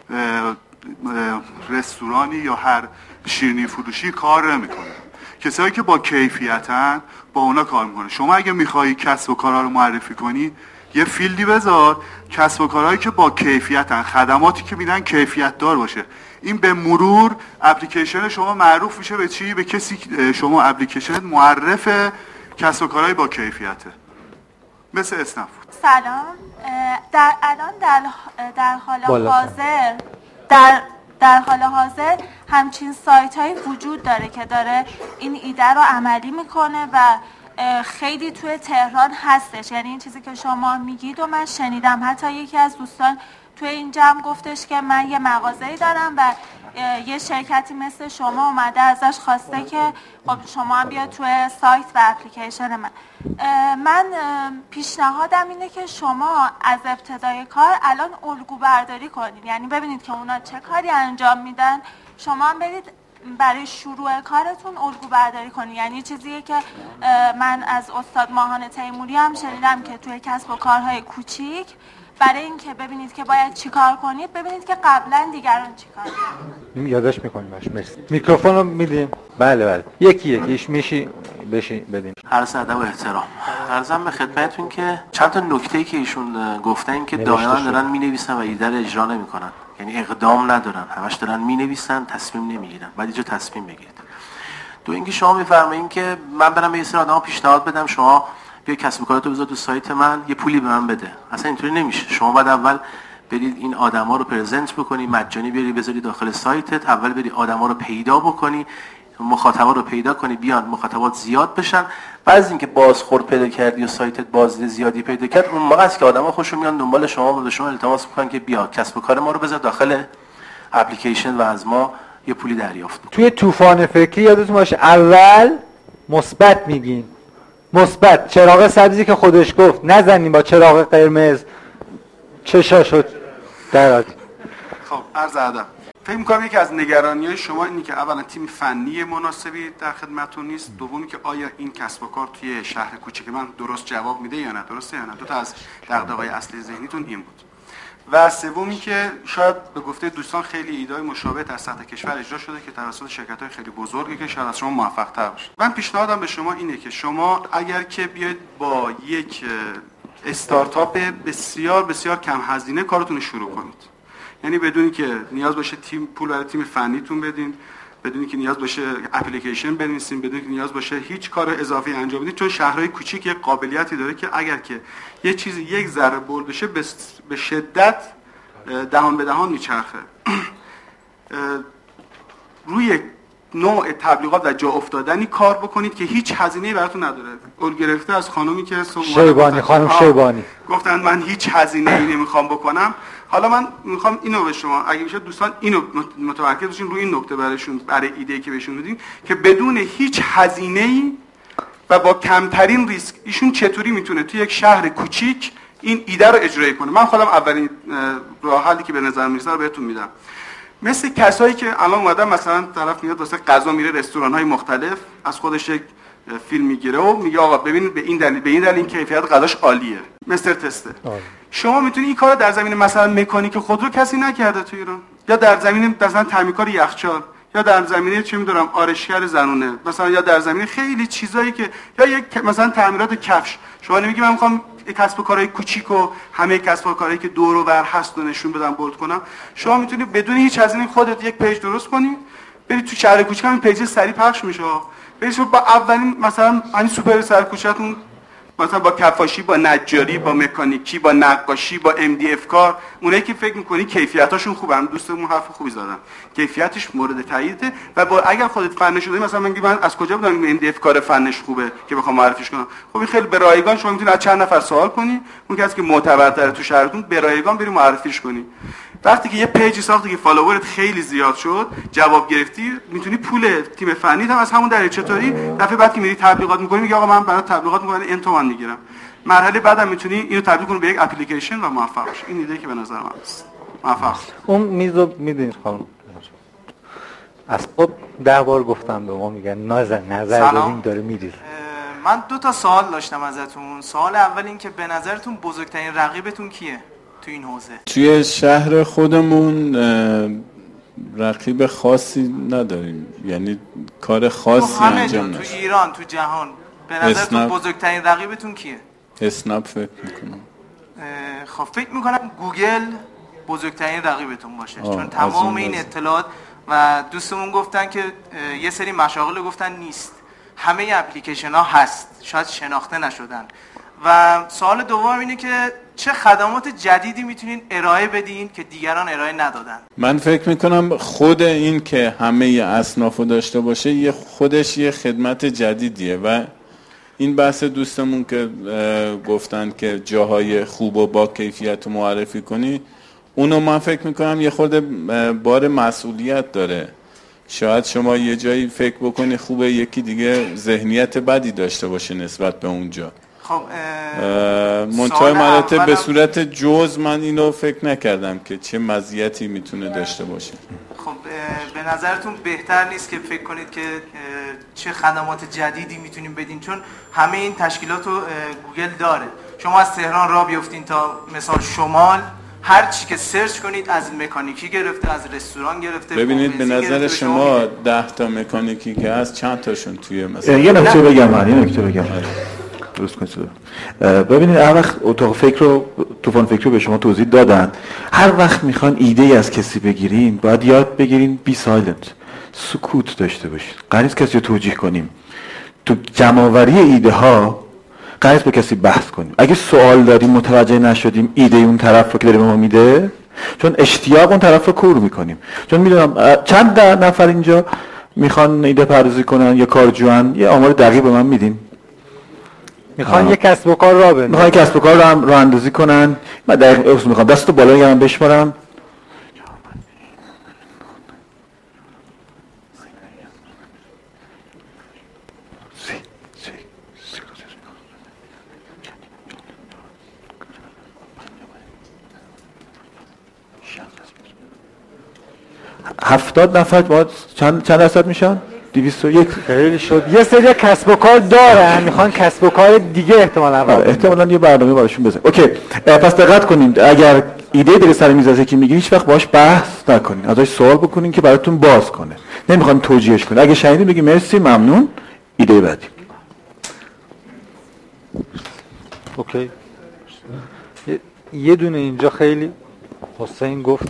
رستورانی یا هر شیرینی فروشی کار نمیکنه. کسایی که با کیفیتن با اونا کار میکنه. شما اگه میخوایی کسب و کارها رو معرفی کنی یه فیلدی بذار کسب و کارهایی که با کیفیتن، خدماتی که میدن کیفیت دار باشه. این به مرور اپلیکیشن شما معروف میشه به چی؟ به کسی شما اپلیکیشن معرف کسب و کارهای با کیفیته، مثل اسنپفود. سلام. در الان در در حال حاضر در در حال حاضر همچین سایت هایی وجود داره که داره این ایده رو عملی میکنه و خیلی توی تهران هستش. یعنی این چیزی که شما میگید و من شنیدم، حتی یکی از دوستان توی این جمع گفتش که من یه مغازه‌ای دارم و یه شرکتی مثل شما اومده ازش خواسته که خب شما هم بیاد توی سایت و اپلیکیشن من. من پیشنهادم اینه که شما از ابتدای کار الان الگو برداری کنید، یعنی ببینید که اونا چه کاری انجام میدن، شما هم برید برای شروع کارتون الگو برداری کنید. یعنی چیزیه که من از استاد ماهان تیموری هم شنیدم که توی کسب و کارهای کوچیک برای اینکه ببینید که باید چیکار کنید، ببینید که قبلا دیگران چیکار کردن. یادش میکنیم باش. مرسی. میکروفون رو میدیم. بله بله. یکی یکیش میشی بشی بدیم. عرض ادب و احترام. عرضم به خدمتتون که چند تا نکته‌ای که ایشون گفتن این که دائما دارن مینویسن و ایده رو اجرا نمیکنن. یعنی اقدام ندارن، همش دارن مینویسن، تصمیم نمیگیرن. بعد اینجا تصمیم بگیرید. دو اینکه شما میفرمایید که من برم به یه سری آدم‌ها پیشنهاد بدم شما بیا کسب و کارتو بذار تو سایت من یه پولی به من بده. اصلا اینطوری نمیشه. شما باید اول برید این آدما رو پرزنت بکنی، مجانی بیاری بذاری داخل سایتت، اول بری آدما رو پیدا بکنی، مخاطبا رو پیدا کنی، بیان مخاطبات زیاد بشن. بعد از اینکه بازخورد پیدا کردی و سایتت بازدید زیادی پیدا کرد، اون موقع است که آدما خوششون میان دنبال شما و به شما التماس میکنن که بیا کسب و کار ما رو بذار داخل اپلیکیشن و از ما یه پولی دریافت بکن. توی طوفان فکری یادتون باشه اول مثبت میگین، مثبت چراغ سبزی که خودش گفت نزنیم با چراغ قرمز چشاشو درات. خب عرض ادب. فکر می‌کنم یکی از نگرانی‌های شما اینه که اولا تیم فنی مناسبی در خدمتتون نیست، دومی که آیا این کسب و کار توی شهر کوچیک من درست جواب میده یا نه، درسته یا نه. دو تا از دغدغه‌های اصلی ذهنیتون این بود. و سومی که شاید به گفته دوستان خیلی ایده‌های مشابه در سطح کشور اجرا شده که توسط شرکت‌های خیلی بزرگی که شاید از شما موفق‌تر باشه. من پیشنهادم به شما اینه که شما اگر که بیاید با یک استارتاپ بسیار بسیار کم هزینه کارتون رو شروع کنید، یعنی بدونی که نیاز باشه تیم پول برای تیم فنیتون بدین، بدونی که نیاز باشه اپلیکیشن بنویسین، بدونی که نیاز باشه هیچ کار اضافی انجام بدین، چون شهرهای کوچیک یک قابلیتی داره که اگر که یه چیزی یک ذره بولد بشه به شدت دهان به دهان میچرخه. روی نوع تبلیغات و جا افتادنی کار بکنید که هیچ هزینه‌ای براتون نداره. اول گرفته از خانومی که شیبانی خانم شیبانی گفتن من هیچ هزینه‌ای نمیخوام بکنم. حالا من میخوام اینو به شما اگه میشه دوستان اینو متمرکز بشین روی این نکته برایشون، برای ایده‌ای که بهشون میدین که بدون هیچ هزینه‌ای و با کمترین ریسک ایشون چطوری میتونه توی یک شهر کوچیک این ایده رو اجرا کنه. من خودم اولین راه حلی که به نظر میرسه رو بهتون میدم. مثل کسایی که الان اومدن مثلا طرف میاد واسه غذا میره رستوران‌های مختلف، از خودش یک فیلم میگیره و میگه آقا ببینید به این دلیل به این دلیل این کیفیت غذاش عالیه، مستر تسته. شما میتونید این کارو در زمینه مثلا مکانیک خودرو کسی نکرده تو ایران، یا در زمینه مثلا تعمیرکار یخچال، یا در زمینه چه میدونم آرایشگر زنونه مثلا، یا در زمینه خیلی چیزایی که یا یک مثلا تعمیرات کفش. شما نمیگی من میخوام کسب و کارهای کوچیک و همه کسب و کارهایی که دور و بر هست رو نشون بدم بولد کنم. شما میتونید بدون هیچ هزینه خودت یک پیج درست کنی، برید تو شهر کوچیک همین پیج سریع پخش میشه. برید با اولین مثلا همین سوپر سر کوچه‌تون مثلا با کفاشی، با نجاری، با مکانیکی، با نقاشی، با ام دی اف کار، اونایی که فکر می‌کنی کیفیتاشون خوبه، هم دوستمون حرف خوبی زدن، کیفیتش مورد تاییده و با اگر خودت فنش شده مثلا من من از کجا بدونم ام دی اف کار فنش خوبه که بخوام معرفیش کنم؟ خب این خیلی به رایگان شما میتونید از چند نفر سوال کنی، اون کسی که معتبرتره تو شهرتون به رایگان بری معرفیش کنی. وقتی که یه پیجی ساختی که فالوورت خیلی زیاد شد، جواب گرفتی، میتونی پول تیم فنی هم از همون در چطوری دفعه بعد که میری تبلیغات میکنی میگی آقا من برای تبلیغات میکنم این تومن میگیرم. مرحله بعدم میتونی اینو تبدیل کنی به یک اپلیکیشن و موفق بشی. این ایده که به نظر من هست. موفق. اون میزو میدین خانم. از خود ده بار گفتم به ما میگن نظر نظر بدین داره میریزه. من دو تا سوال داشتم ازتون. سوال اول این که به نظرتون بزرگترین رقیبتون کیه تو این حوزه؟ توی شهر خودمون رقیب خاصی نداریم، یعنی کار خاصی انجام نشه. تو ایران، تو جهان به نظرتون بزرگترین رقیبتون کیه؟ اسنپ فکر میکنم. خب فکر میکنم گوگل بزرگترین رقیبتون باشه، چون تمام این اطلاعات و دوستمون گفتن که یه سری مشاغل گفتن نیست، همه اپلیکیشن ها هست، شاید شناخته نشدن. و سوال دوم اینه که چه خدمات جدیدی میتونین ارائه بدین که دیگران ارائه ندادن؟ من فکر میکنم خود این که همه اصنافو داشته باشه یه خودش یه خدمت جدیدیه و این بحث دوستمون که گفتن که جاهای خوب و با کیفیت معرفی کنی، اونو من فکر میکنم یه خورده بار مسئولیت داره. شاید شما یه جایی فکر بکنی خوبه، یکی دیگه ذهنیت بدی داشته باشه نسبت به اونجا. خب منتهای مراتب به صورت جز من اینو فکر نکردم که چه مزیتی میتونه داشته باشه. خب به نظرتون بهتر نیست که فکر کنید که چه خدمات جدیدی میتونیم بدین؟ چون همه این تشکیلات رو گوگل داره. شما از تهران راه بیفتین تا مثلا شمال، هر چی که سرچ کنید از مکانیکی گرفته، از رستوران گرفته. ببینید به نظر شما ده تا مکانیکی که هست چند تاشون توی مثلا یه نکته بگم من یه نکته بگم درست کنید. ببینید هر وقت اتاق فکر رو طوفان فکر رو به شما توضیح دادن، هر وقت میخوان ایده ای از کسی بگیرین باید یاد بگیرین بی سایلنت، سکوت داشته باشین. قرار نیست کسی رو توجیه کنیم. تو جمع‌آوری ایده ها قرار نیست با کسی بحث کنیم. اگه سوال داریم متوجه نشدیم ایده اون طرف رو که داره به ما میده، چون اشتیاق اون طرف رو کور میکنیم. چون میدونم چند نفر اینجا میخوان ایده پردازی کنن یا کارجوان، یه آمار دقیق به من میدین؟ میخوان یه کسب و کار راه بندازن، میخوان کسب و کار رو راه اندازی کنن. من دقیق اصلا میخوام دستو بالا بگیرم بشمارم. هفتاد نفر باید چند چند درصد میشن؟ دویست و یک. خیلی شد. یه سری کسب و کار دارن میخوان کسب و کار دیگه احتمالاً احتمالاً یه برنامه براشون بزنید. اوکی پس دقت کنید، اگر ایده داره سر میز از یکی میگین هیچ وقت باهاش بحث نکنین، ازش سوال بکنین که براتون باز کنه. نمیخوان توجیهش کنین. اگه شنیدین بگی مرسی ممنون، ایده بعدی. اوکی. یه دونه اینجا خیلی حسین گفت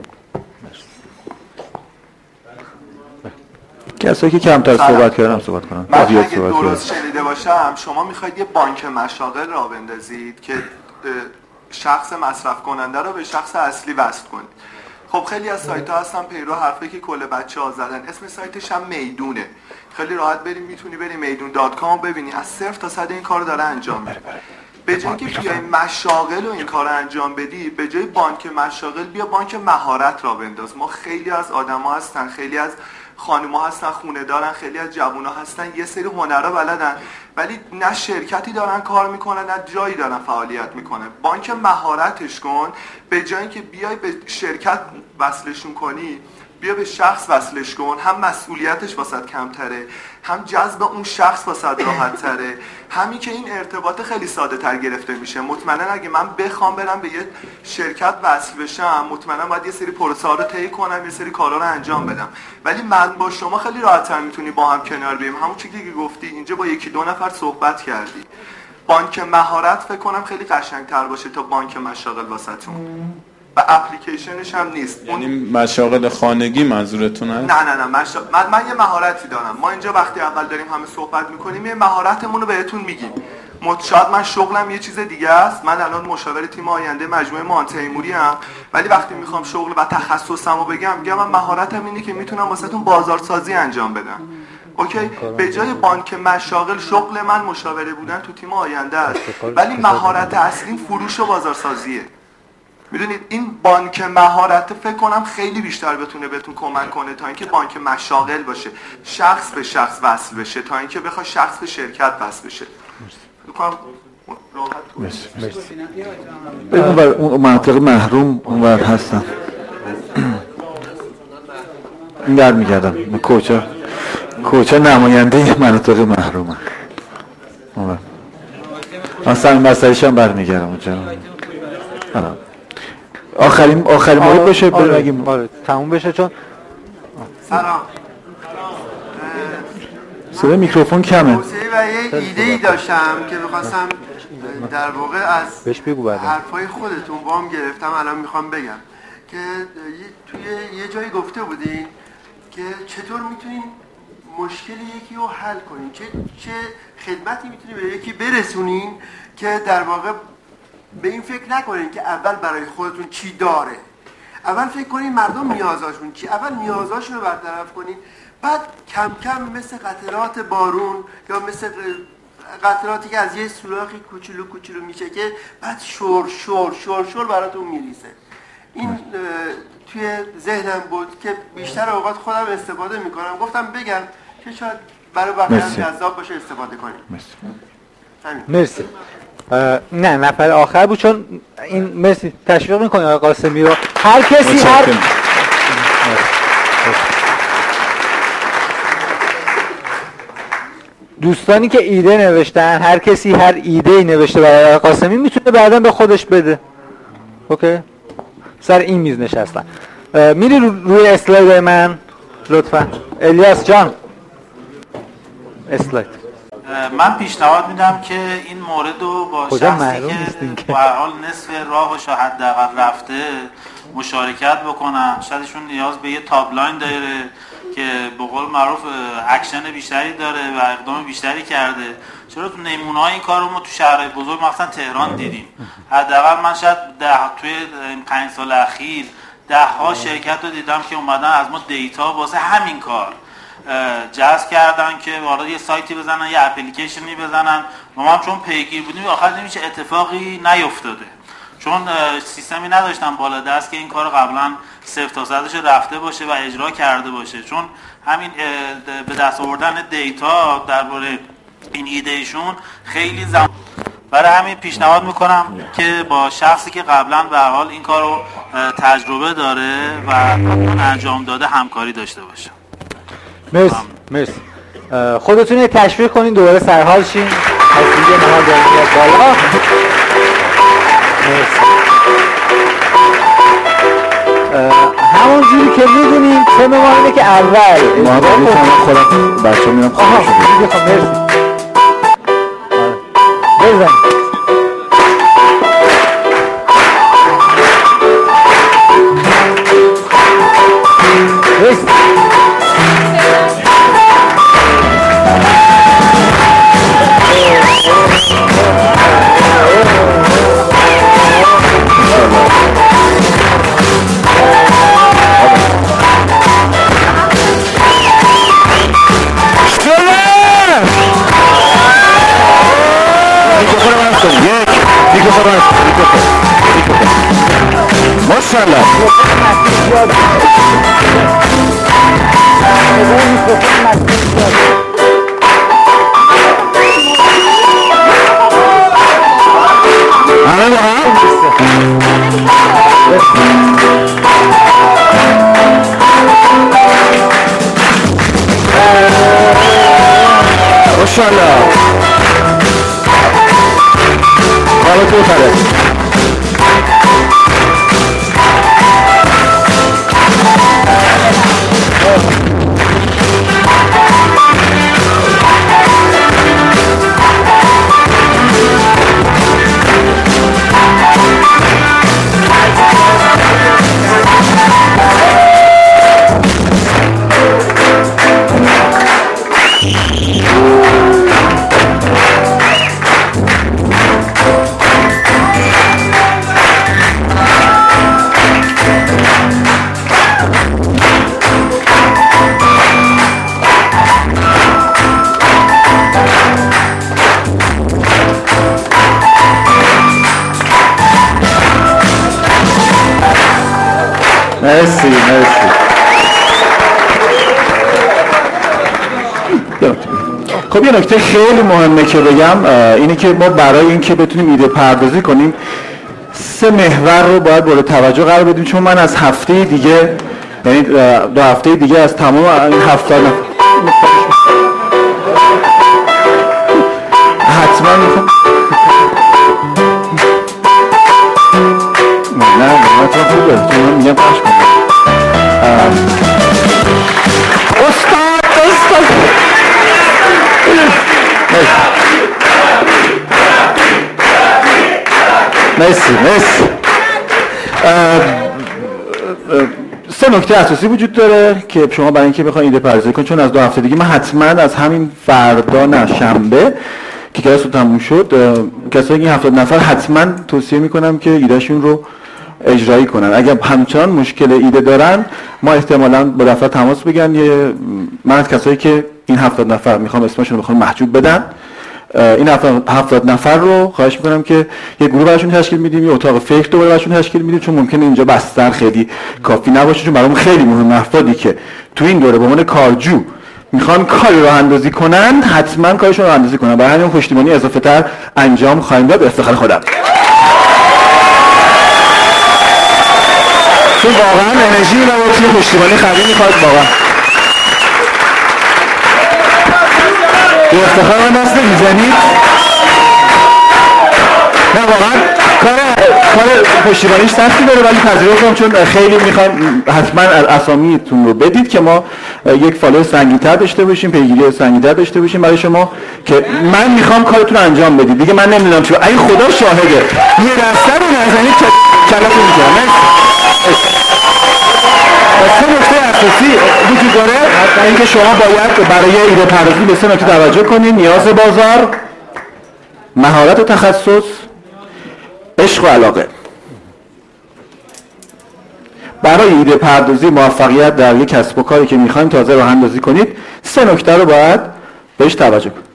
کسایی که کمتر صحبت کردن صحبت کنن. من اگه درست شنیده باشم شما میخواید یه بانک مشاغل را بندازید که شخص مصرف کننده رو به شخص اصلی وصل کنید. خب خیلی از سایت ها هستن پیرو حرفی که کل بچه ها زدن، اسم سایتش هم میدونه. خیلی راحت بریم، میتونی بری میدون دات کام ببینی از صفر تا صد این کارو داره انجام میده. به جای اینکه بیای مشاغل و این کارو انجام بدی، به جای بانک مشاغل بیا بانک مهارت را بنداز. ما خیلی از آدما هستن، خیلی از خانوما هستن خونه دارن، خیلی از جوونا هستن یه سری هنرها بلدن ولی نه شرکتی دارن کار میکنن نه جایی دارن فعالیت میکنن. بانک مهارتش کن، به جای اینکه بیای به شرکت وصلشون کنی بیا به شخص وصلش کن. هم مسئولیتش واسط کمتره، هم جذب اون شخص واسط راحت تره، همین که این ارتباط خیلی ساده تر گرفته میشه. مطمئنا اگه من بخوام برم به یه شرکت وصل بشم مطمئنا باید یه سری پروسه ها رو طی کنم، یه سری کارا رو انجام بدم، ولی من با شما خیلی راحت تر میتونی با هم کنار بیایم. همون چیزی که گفتی اینجا با یکی دو نفر صحبت کردی. بانک مهارت فکر کنم خیلی قشنگتر باشه تا بانک مشاغل واسهتون. و اپلیکیشنش هم نیست. یعنی مشاغل خانگی منظورتون هست؟ نه نه نه مشا... من, من یه مهارتی دارم. ما اینجا وقتی اول داریم همه صحبت میکنیم یه مهارتمون رو بهتون میگیم. شاید من شغلم یه چیز دیگه است، من الان مشاور تیم آینده مجموعه مان تیموری ام، ولی وقتی میخوام شغل و تخصصمو بگم میگم من مهارتم اینه که میتونم واسهتون بازارسازی انجام بدم. اوکی، به جای بانک مشاغل شغل من مشاوره بودن تو تیم آینده است، ولی مهارت اصلیم فروش و بازارسازیه. میدونید این بانک مهارت فکر کنم خیلی بیشتر بتونه بهتون کمک کنه تا اینکه بانک مشاغل باشه، شخص به شخص وصل بشه، تا اینکه بخواد شخص به شرکت وصل بشه. مرسی. مرسی. اون مناطق محروم اونور هستن. این در میگردم کوچه کوچه نماینده مناطق محروم هم. من سمی مسئلهش هم برمیگردم اونجا. آخرین آخرین مورد بشه بگیم. آره تموم بشه چون سلام. صدای میکروفون کمه. توصیه و یه ایده‌ای داشتم که می‌خواستم در واقع از بهش بگو بعدا. حرفای خودتون وام گرفتم الان میخوام بگم که توی یه جایی گفته بودین که چطور میتونین مشکل یکی رو حل کنین، چه چه خدمتی میتونین به یکی برسونین که در واقع به این فکر نکنین که اول برای خودتون چی داره، اول فکر کنین مردم نیازاشون چی، اول نیازاشون رو برطرف کنین، بعد کم کم مثل قطرات بارون یا مثل قطراتی که از یه سوراخی کوچولو کوچولو میشه که بعد شور شور شور شور براتون میریزه. این توی ذهنم بود که بیشتر اوقات خودم استفاده میکنم، گفتم بگم که شاید برای بقیه جذاب باشه استفاده کنیم. مرسی. مرسی. نه نفر آخر بود چون این مرسی تشویق میکنی آقای قاسمی رو. هر کسی هر دوستانی که ایده نوشتن، هر کسی هر ایده ای نوشته برای آقای قاسمی میتونه بعدا به خودش بده. اوکی؟ سر این میز نشستن. میری رو روی اسلاید من لطفا. الیاس جان اسلاید. من پیشنهاد میدم که این مورد رو با شخصی که به هر حال نصف راهش حداقل رفته مشارکت بکنم. شایدشون نیاز به یه تابلاین داره که به قول معروف اکشن بیشتری داره و اقدام بیشتری کرده. چرا تو نمونه‌های این کار رو ما تو شهرهای بزرگ مثلا تهران دیدیم. حداقل من شاید ده توی این پنج سال اخیر ده ها شرکت رو دیدم که اومدن از ما دیتا واسه همین کار جذب کردن که وارد یه سایتی بزنن، یه اپلیکیشنی بزنن. ما هم چون پیگیر بودیم آخر دیدیم چه اتفاقی نیفتاده، چون سیستمی نداشتن بالا دست که این کار قبلا صفر تا صدش رفته باشه و اجرا کرده باشه. چون همین به دست آوردن دیتا درباره این ایدهشون خیلی زمان، برای همین پیشنهاد میکنم که با شخصی که قبلا به هر حال این کارو تجربه داره و انجام داده همکاری داشته باشه. مرسی. مرسی. خودتون یه تشویق کنین دوباره سرحال شین. از دیگه نهار داریم بالا. مرسی. همون جوری که میدونیم تم ما اینه که اول ما هم خودم بچه میرم خواهد شده. خب مرسی. بزن. مرسی. ماشاءالله. همه با هم؟ ماشاءالله. حالا تو خره. مرسی مرسی. خب یه نکته خیلی مهمه که بگم اینه که ما برای اینکه بتونیم ایده پردازی کنیم سه محور رو باید مورد توجه قرار بدیم، چون من از هفته دیگه یعنی دو هفته دیگه از تمام این هفته حتما میخوام نه نه تو خوبه چون من میگم پخش کنم. استاد استاد مرسی مرسی. سه نکته اساسی وجود داره که شما برای اینکه بخواید ایده پردازی کنید، چون از دو هفته دیگه من حتما از همین فردا نه شنبه که کلاس رو تموم شد کسایی که هفتاد نفر حتما توصیه میکنم که ایدهشون رو اجرایی کنن. اگر همچنان مشکل ایده دارن ما احتمالاً با دفتر تماس بگیرن. یه من از کسایی که این هفتاد نفر میخوام اسمشون رو بخوام محجوب بدن این هفتاد نفر رو خواهش میکنم که یه گروه براشون تشکیل میدیم، یه اتاق فکر دوباره براشون تشکیل میدیم، چون ممکنه اینجا بستر خیلی کافی نباشه، چون برامون خیلی مهم افرادی که تو این دوره به عنوان کارجو میخوان کاری راه اندازی کنن حتما کارشون راه اندازی کنن. برای همین پشتیبانی اضافه تر انجام خواهیم داد به افتخار خودم. چون واقعا انرژی و وقتی پشتیبانی خیلی میخواد واقعا. به افتخار من دست میزنید. نه واقعا کار کار پشتیبانیش سختی داره، ولی پذیرفتم چون خیلی میخوایم حتما اسامیتون رو بدید که ما یک فالو سنگین‌تر داشته باشیم، پیگیری سنگین‌تر داشته باشیم برای شما که من میخوام کارتون رو انجام بدید. دیگه من نمیدونم چون ای خدا شاهده یه دسته رو نزنید کلاتون میکنم. سه نکته اساسی وجود داره، اینکه شما باید برای ایده پردازی به سه نکته توجه کنید: نیاز بازار، مهارت و تخصص، عشق و علاقه. برای ایده پردازی موفقیت در یک کسب و کاری که میخوایم تازه راه اندازی کنید، سه نکته رو باید بهش توجه کنید: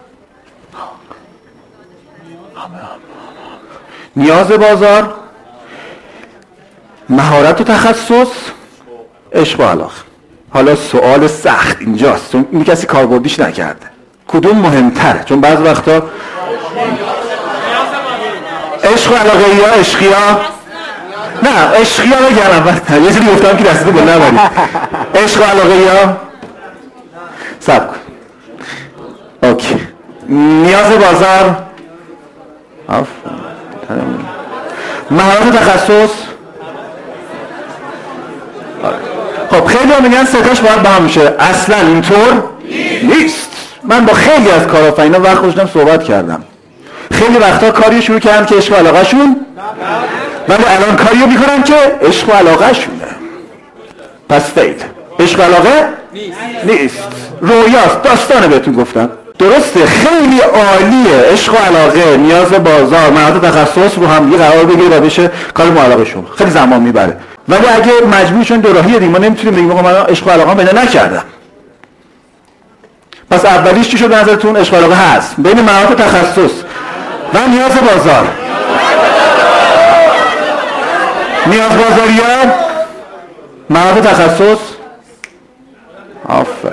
نیاز بازار، مهارت و تخصص، عشق و علاقه. حالا سوال سخت اینجاست، چون این کسی کاربردیش نکرده. کدوم مهمتره؟ چون بعض وقتا عشق و علاقه یا عشقی ها؟ نه عشقی ها بگرم یه جوری گفتم که دستتو گل نبرید. عشق و علاقه یا؟ سب کن. اوکی. نیاز بازار، مهارت و تخصص. خب خیلی هم میگن ستاش باید با هم میشه. اصلا اینطور نیست. من با خیلی از کارآفرینا وقت گذاشتم صحبت کردم. خیلی وقتا کاری شروع کردن که عشق و علاقه شون، ولی الان کاریو میکنن که عشق و علاقه شونه. پس فیل. عشق و علاقه نیست. رویاست. داستانه بهتون گفتم. درسته خیلی عالیه. عشق و علاقه، نیاز بازار، مهارت تخصص رو هم یه قرار بگیره و بشه کار معلقه شون. خیلی زمان میبره. ولی اگه مجبور شون دو راهیه دیگه، ما نمیتونیم بگیم آقا من عشق و علاقه پیدا نکردم. پس اولیش چی شد به نظرتون؟ عشق و علاقه هست. بین مهارت و تخصص و نیاز بازار. نیاز بازاریه، مهارت تخصص. آفرین.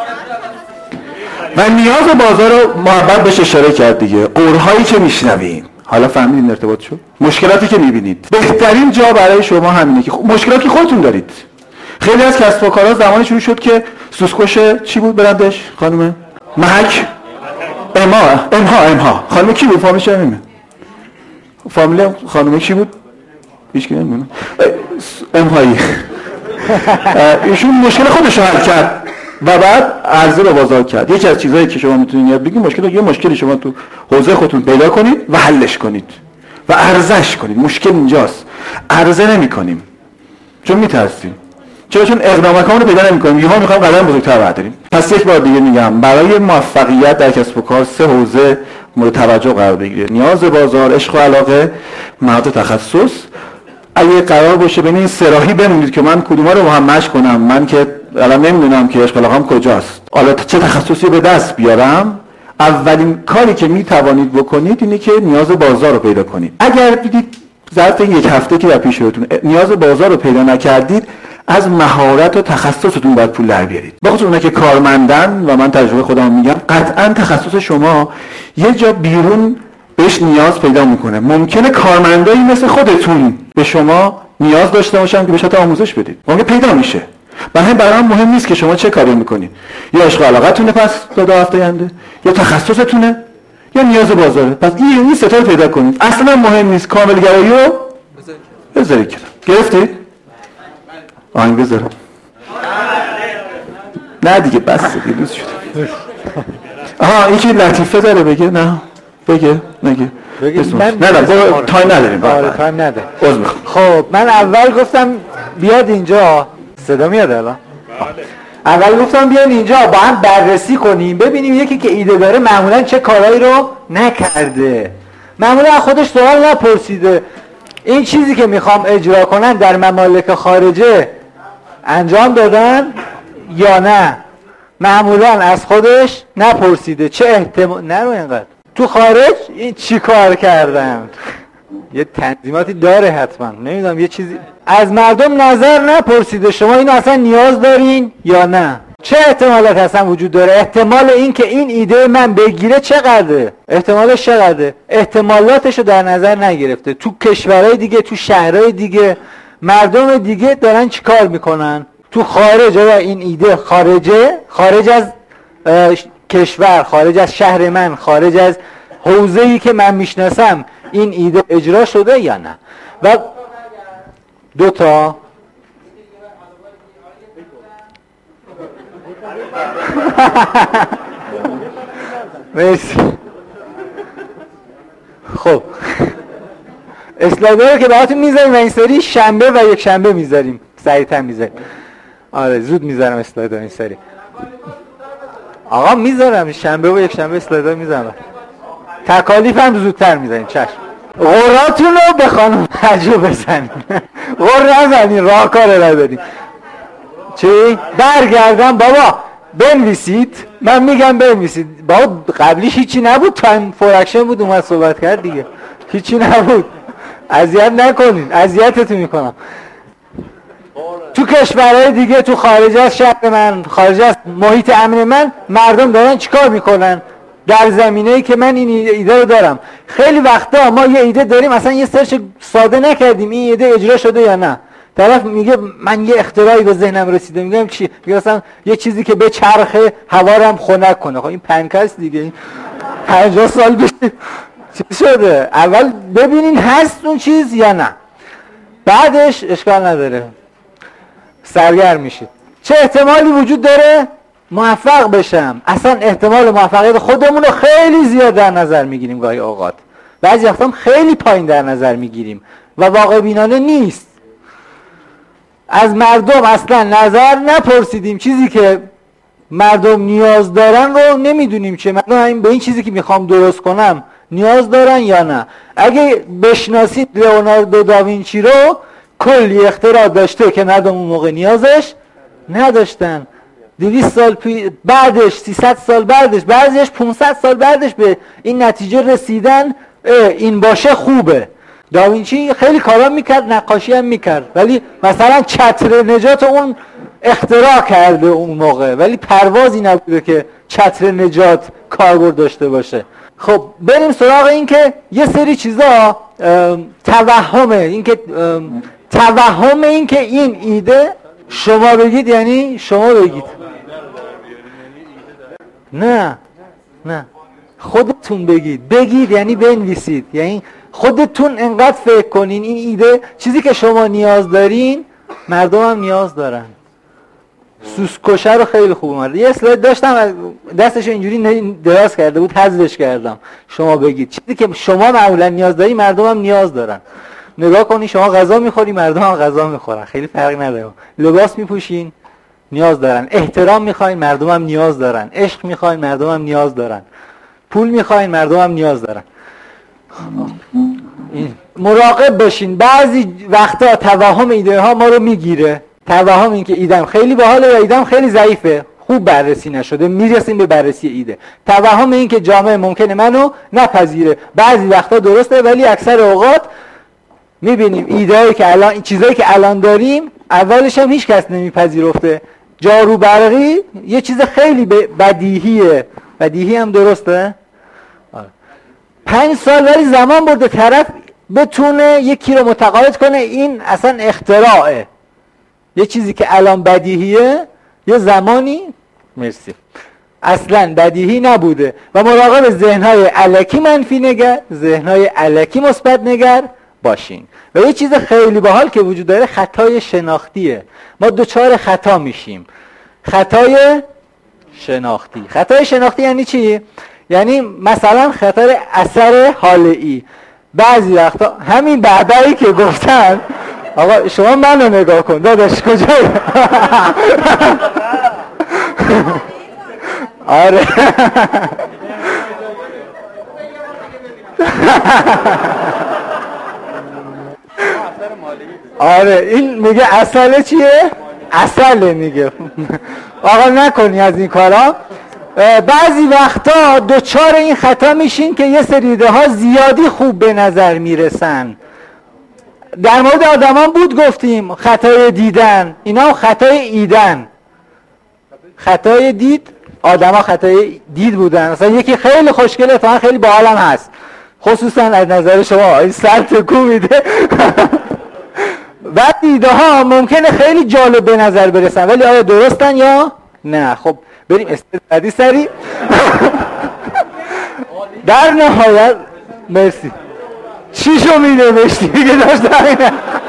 و نیاز بازار رو محبت بهش اشاره کرد دیگه. قرهایی که میشنویم حالا فهمیدین ارتباط شد؟ مشکلاتی که میبینید بهترین جا برای شما همینه که مشکلاتی خودتون دارید. خیلی از کسب و کارها زمانی شروع شد که سوسکوش چی بود برندش خانم؟ محک اما امها امها خانم کی بود؟ فامیلش نمیدونم. فامیل خانم کی بود؟ هیچ کی نمیدونه. امهایی. ایشون مشکل خودش رو حل کرد و بعد عرضه رو بازار کرد. یکی از چیزایی که شما میتونید یاد بگیرید مشکل یه مشکلی شما تو حوزه خودتون پیدا کنید و حلش کنید و عرضه‌اش کنید. مشکل اینجاست. عرضه نمی‌کنیم. چون میترسیم. چرا؟ چون اقداماتمون رو پیدا نمی‌کنیم. یهو می‌خوام قدم بزرگتر برداریم. پس یک بار دیگه میگم برای موفقیت در کسب و کار سه حوزه مورد توجه قرار بگیره: نیاز بازار، عشق و علاقه، مهارت تخصص. اگه قرار باشه بین این سه راهی بمونید که من کدوما رو با هم مچ کنم، من که الان نمیدونم که عشق و علاقه‌ام کجاست، حالا چه تخصصی به دست بیارم، اولین کاری که میتوانید بکنید اینه که نیاز بازار رو پیدا کنید. اگر دیدید ظرف این یک هفته که در پیش روتون نیاز بازار رو پیدا نکردید، از مهارت و تخصصتون باید پول در بیارید. بخاطر اونایی که کارمندن و من تجربه خودم میگم، قطعاً تخصص شما یه جا بیرون بهش نیاز پیدا میکنه. ممکنه کارمندایی مثل خودتون به شما نیاز داشته باشن که بهش آموزش بدید. ممکنه پیدا میشه. برای برای من مهم نیست که شما چه کاری میکنید. یا عشق و علاقتونه پس تا دو هفته آینده، یا تخصصتونه، یا نیاز بازاره. پس این این سه تا رو پیدا کنید. اصلا مهم نیست. کامل گرایی رو بذارید کنار. گرفتید؟ آهنگ بذارم. نه دیگه بس دیگه روز شد. آها این که لطیفه داره بگه. نه بگه نگه. نه نه برو تایم نداریم. آره تایم نداره. عذر میخوام. خب من اول گفتم بیاد اینجا. صدا میاد الان؟ اول گفتم بیان اینجا با هم بررسی کنیم ببینیم یکی که ایده داره معمولا چه کارهایی رو نکرده، معمولا خودش سوال نپرسیده این چیزی که میخوام اجرا کنن در ممالک خارجه انجام دادن یا نه، معمولا از خودش نپرسیده چه احتمال نرو اینقدر تو خارج این چی کار کردن؟ یه تنظیماتی داره حتما، نمیدونم یه چیزی. از مردم نظر نپرسیده شما اینو اصلا نیاز دارین یا نه؟ چه احتمالات اصلا وجود داره؟ احتمال این که این ایده من بگیره چقدره؟ احتمالش چقدره؟ احتمالاتش رو در نظر نگرفته. تو کشورهای دیگه، تو شهرهای دیگه، مردم دیگه دارن چیکار میکنن؟ تو خارج این ایده خارجه، خارج از کشور، خارج از شهر من، خارج از حوزه‌ای که من میشناسم این ایده اجرا شده یا نه؟ و دو تا مرسی. خب اسلایدها رو که براتون میذاریم و این سری شنبه و یک شنبه میذاریم، سریعتر میذاریم. آره زود میذارم اسلایدها این سری. آقا میذارم شنبه و یک شنبه اسلایدها میذارم. تکالیف هم زودتر میذاریم. چشم. غراتون رو به خانم حجو بزنیم. غر نزنین، راه کار نداریم. چی؟ برگردم بابا بنویسید، من میگم بنویسید. بابا قبلیش هیچی نبود، تایم فور اکشن بود اومد صحبت کرد دیگه، هیچی نبود. اذیت نکنین، اذیتتون میکنم. تو کشورهای دیگه، تو خارج از شهر من، خارج از محیط امن من، مردم دارن چیکار میکنن در زمینه‌ای که من این ایده رو دارم. خیلی وقتا ما یه ایده داریم اصلا یه سرچ ساده نکردیم این ایده اجرا شده یا نه. طرف میگه من یه اختراعی به ذهنم رسیده، میگم چی؟ میگه مثلا یه چیزی که به چرخه هوا رو هم خنک کنه. خب این پنکاست دیگه، پنجاه سال پیش چی شده؟ اول ببینین هست اون چیز یا نه، بعدش اشکال نداره سرگرم میشید. چه احتمالی وجود داره موفق بشم؟ اصلا احتمال موفقیت خودمون رو خیلی زیاد در نظر میگیریم، گاهی اوقات بعضی وقتا خیلی پایین در نظر میگیریم و واقع بینانه نیست. از مردم اصلا نظر نپرسیدیم، چیزی که مردم نیاز دارن رو نمیدونیم چه. مردم به این چیزی که میخوام درست کنم نیاز دارن یا نه. اگه بشناسید لئوناردو داوینچی رو، کلی اختراع داشته که مردم اون موقع نیازش نداشتن. دویست سال پی... بعدش، سیصد سال بعدش، بعضیش پانصد سال بعدش به این نتیجه رسیدن این باشه خوبه. داوینچی خیلی کارا میکرد، نقاشی هم میکرد، ولی مثلا چتر نجات اون اختراع کرده اون موقع، ولی پروازی نبوده که چتر نجات کاربرد داشته باشه. خب بریم سراغ این که یه سری چیزا توهمه، این که توهم این که این ایده شما بگید یعنی شما بگید، نه نه خودتون بگید. بگید یعنی بنویسید، یعنی خودتون انقدر فکر کنین این ایده چیزی که شما نیاز دارین مردم هم نیاز دارن. سوسکوشه رو خیلی خوب اومد. یه اسلاید داشتم دستش اینجوری دراز کرده بود، حذفش کردم. شما بگید چیزی که شما معمولا نیاز داری مردم هم نیاز دارن. نگاه کنی شما غذا میخوری مردم هم غذا میخورن، خیلی فرق نداره. لباس میپوشین نیاز دارن، احترام میخواین مردم هم نیاز دارن، عشق میخواین مردم هم نیاز دارن، پول میخواین مردم هم نیاز دارن. مراقب باشین، بعضی وقتا توهم ایده ها ما رو میگیره. توهم این که ایدم خیلی باحاله و ایدم خیلی ضعیفه، خوب بررسی نشده، میرسیم به بررسی ایده. توهم این که جامعه ممکنه منو نپذیره، بعضی وقتا درسته ولی اکثر اوقات میبینیم ایده‌ای که الان، چیزایی که الان داریم اولش هم هیچ کس نمیپذیرفته. جارو برقی یه چیز خیلی بدیهیه، بدیهی هم درسته. آره. پنج سال ولی زمان برده طرف بتونه یکی رو متقاعد کنه این اصلا اختراعه. یه چیزی که الان بدیهیه یه زمانی مرسی اصلا بدیهی نبوده. و مراقب ذهن‌های الکی منفی نگر، ذهن‌های الکی مثبت نگر باشین. و یه چیز خیلی باحال که وجود داره خطای شناختیه. ما دوچار خطا میشیم. خطای شناختی. خطای شناختی یعنی چی؟ یعنی مثلا خطر اثر حاله‌ای. بعضی وقتا همین بعدایی که گفتن، آقا شما منو نگاه کن داداش کجایی؟ آره آره این میگه اصله چیه؟ اصله میگه. آقا نکنی از این کارا. بعضی وقتا دوچار این خطا میشین که یه سری ایده ها زیادی خوب به نظر میرسن. در مورد آدمان بود گفتیم خطای دیدن، اینا هم خطای ایدن. خطای دید، آدما خطای دید بودن. مثلا یکی خیلی خوشگله، اتفاقا خیلی باحالم هست، خصوصا از نظر شما این سر تکون میده. بعد ایده ها ممکنه خیلی جالب به نظر برسن ولی آیا درستن یا نه؟ خب بریم استفاده سری. در نهایت مرسی چی شو می نوشتی که داشتم.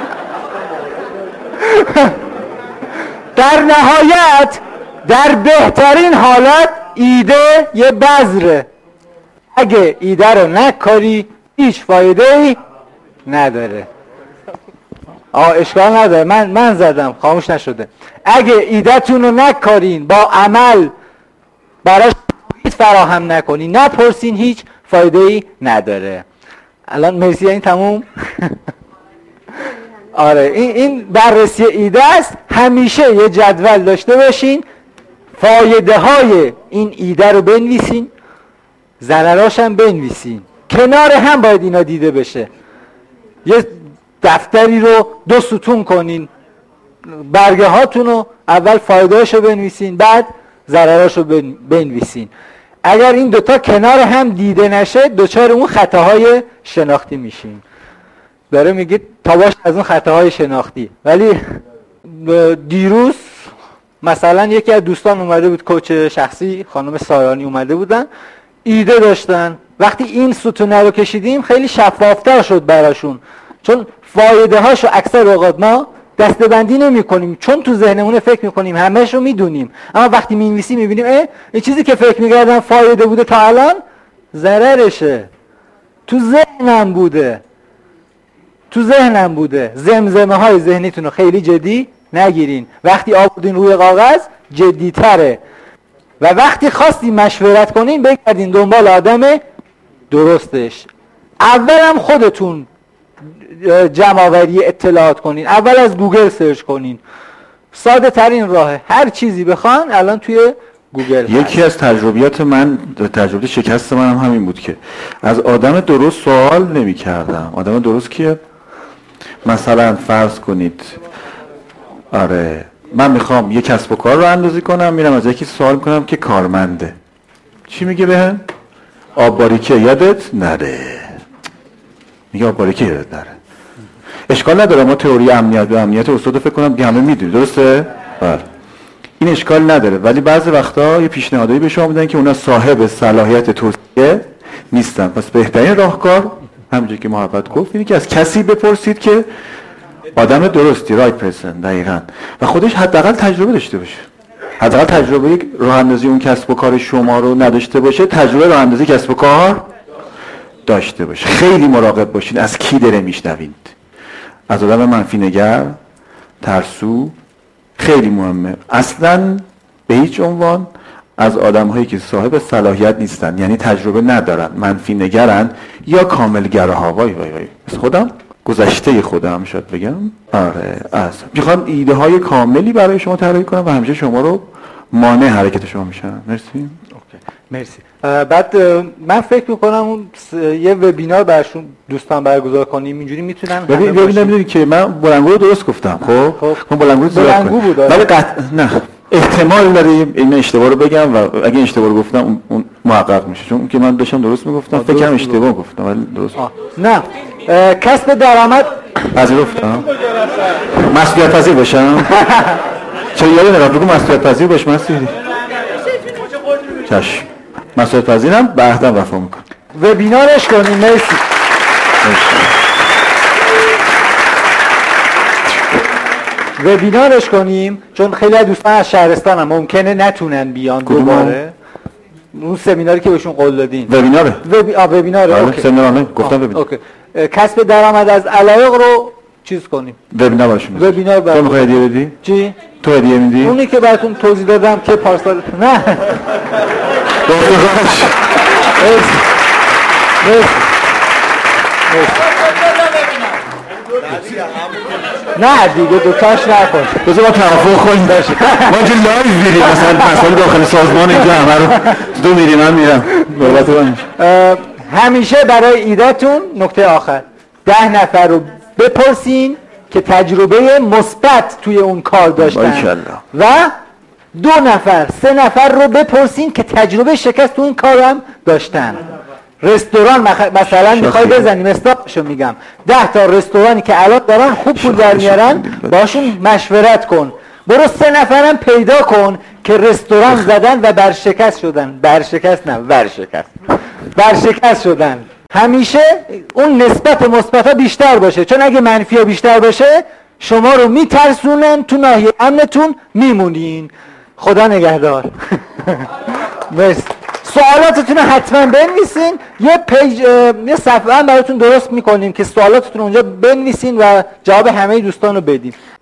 در نهایت در بهترین حالت ایده یه بذره، اگه ایده رو نکاری هیچ فایده ای نداره. آه اشکال نداره، من من زدم خاموش نشده. اگه ایده‌تون رو نکارین، با عمل براش هیچ فراهم نکنین، نپرسین، هیچ فایده ای نداره. الان مرسی این تموم. آره این این بررسی ایده است. همیشه یه جدول داشته باشین، فایده های این ایده رو بنویسین، ضرراش هم بنویسین. کنار هم باید اینا دیده بشه. یه دفتری رو دو ستون کنین، برگه هاتون رو اول فایده‌اشو بنویسین بعد ضرراشو بنویسین. اگر این دوتا کنار هم دیده نشه دوچار اون خطاهای شناختی میشین. داره میگید تا باش از اون خطاهای شناختی. ولی دیروز مثلا یکی از دوستان اومده بود، کوچ شخصی خانم سایانی اومده بودن، ایده داشتن. وقتی این ستونه رو کشیدیم خیلی شفافتر شد براشون، چون فایده هاشو اکثر اوقات ما دسته‌بندی نمی‌کنیم چون تو ذهنمون فکر می‌کنیم همه‌شو می‌دونیم، اما وقتی می‌نویسیم می‌بینیم اه این چیزی که فکر می‌کردم فایده بوده تا الان ضررشه، تو ذهنم بوده تو ذهنم بوده. زمزمه های ذهنیتون رو خیلی جدی نگیرین. وقتی آوردین روی کاغذ جدی‌تره و وقتی خواستین مشورت کنین بگردین دنبال آدم درستش. اولم خودتون جمع‌آوری اطلاعات کنین، اول از گوگل سرچ کنین. ساده ترین راهه، هر چیزی بخوان الان توی گوگل. یکی از تجربیات من، تجربه شکست من هم همین بود که از آدم درست سوال نمی کردم. آدم درست کیه؟ مثلا فرض کنید آره من میخوام یک کسب و کار رو اندازی کنم، میرم از یکی سوال کنم که کارمنده چی میگه بهم؟ آب باریکه یادت نره. میگه آب باریکه یادت نره. اشکال نداره ما تئوری امنیت و امنیت استاد فکر کنم دیگه همه میدونید، درسته؟ بله. این اشکال نداره، ولی بعضی وقتا یه پیشنهادایی به شما میدن که اونا صاحب صلاحیت توصیه نیستن. پس بهترین راهکار همونجوری که محبت گفت اینه که از کسی بپرسید که آدم درستی، رایت پرسن دقیقاً، و خودش حداقل تجربه داشته باشه. حداقل تجربه راه اندازی اون کسب و کار شما رو نداشته باشه، تجربه راه اندازی کسب و کار داشته باشه. خیلی مراقب باشین از کی داره میشنوید. از آدم منفی نگر، ترسو، خیلی مهمه. اصلاً به هیچ عنوان از آدم هایی که صاحب صلاحیت نیستن، یعنی تجربه ندارن، منفی نگرن یا کاملگراها. وای وای وای از خودم گذشته خودم شاید بگم آره از میخوان ایده های کاملی برای شما طراحی کنم و همیشه شما رو مانع حرکت شما میشن. مرسی. اوکی. مرسی. بعد من فکر میکنم اون یه وبینار براشون دوستان برگزار کنیم، اینجوری میتونن ببین ببین نمیدونی که من بلنگو رو درست گفتم. خب من بلنگو زیاد بود ولی قطع نه احتمال داره این اشتباه رو بگم و اگه اشتباه رو گفتم اون محقق میشه، چون که من داشتم درست میگفتم فکر کنم اشتباه گفتم ولی درست. نه کسب درآمد پذیرفتم مسئولیت پذیر باشم. چرا یادی نرفت بگم مسئولیت پذیر باش مسئولی چشم مسئولیت پذیرم به عهدم وفا میکنم. وبینارش کنیم. مرسی. وبینارش کنیم چون خیلی از دوستان از شهرستان هم ممکنه نتونن بیان دوباره. اون سمیناری که بهشون قول دادین وبیناره. وب آ وبیناره. اوکی. سمینار نه گفتم وبینار. اوکی. کسب درآمد از علایق رو چیز کنیم. وبینار باشیم. وبینار تو میخوای هدیه بدی؟ چی؟ تو هدیه میدی؟ اونی که براتون توضیح دادم که پارسال نه. دکترش. مرسی. مرسی. نه دیگه دوتاش نکن. بذار با توافق کنیم باشه. ما اینجا لایو میریم مثلا مسائل داخل سازمان اینجا همه رو دو میریم من میرم. همیشه برای ایده‌تون نکته آخر ده نفر رو بپرسین که تجربه مثبت توی اون کار داشتن و دو نفر سه نفر رو بپرسین که تجربه شکست تو اون کار هم داشتن. رستوران مخ... مثلا میخوای بزنیم استاپشو میگم ده تا رستورانی که الان دارن خوب پول در میارن باشون مشورت کن. برو سه نفرم پیدا کن که رستوران زدن و برشکست شدن. برشکست نه ورشکست برشکست شدن. همیشه اون نسبت مثبت بیشتر باشه، چون اگه منفی بیشتر باشه شما رو میترسونن، تو ناحیه امنتون میمونین. خدا نگهدار. مرسی. سوالاتتون رو حتما بنویسین. یه پیج یه صفحه هم براتون درست میکنیم که سوالاتتون اونجا بنویسین و جواب همه دوستان رو بدیم.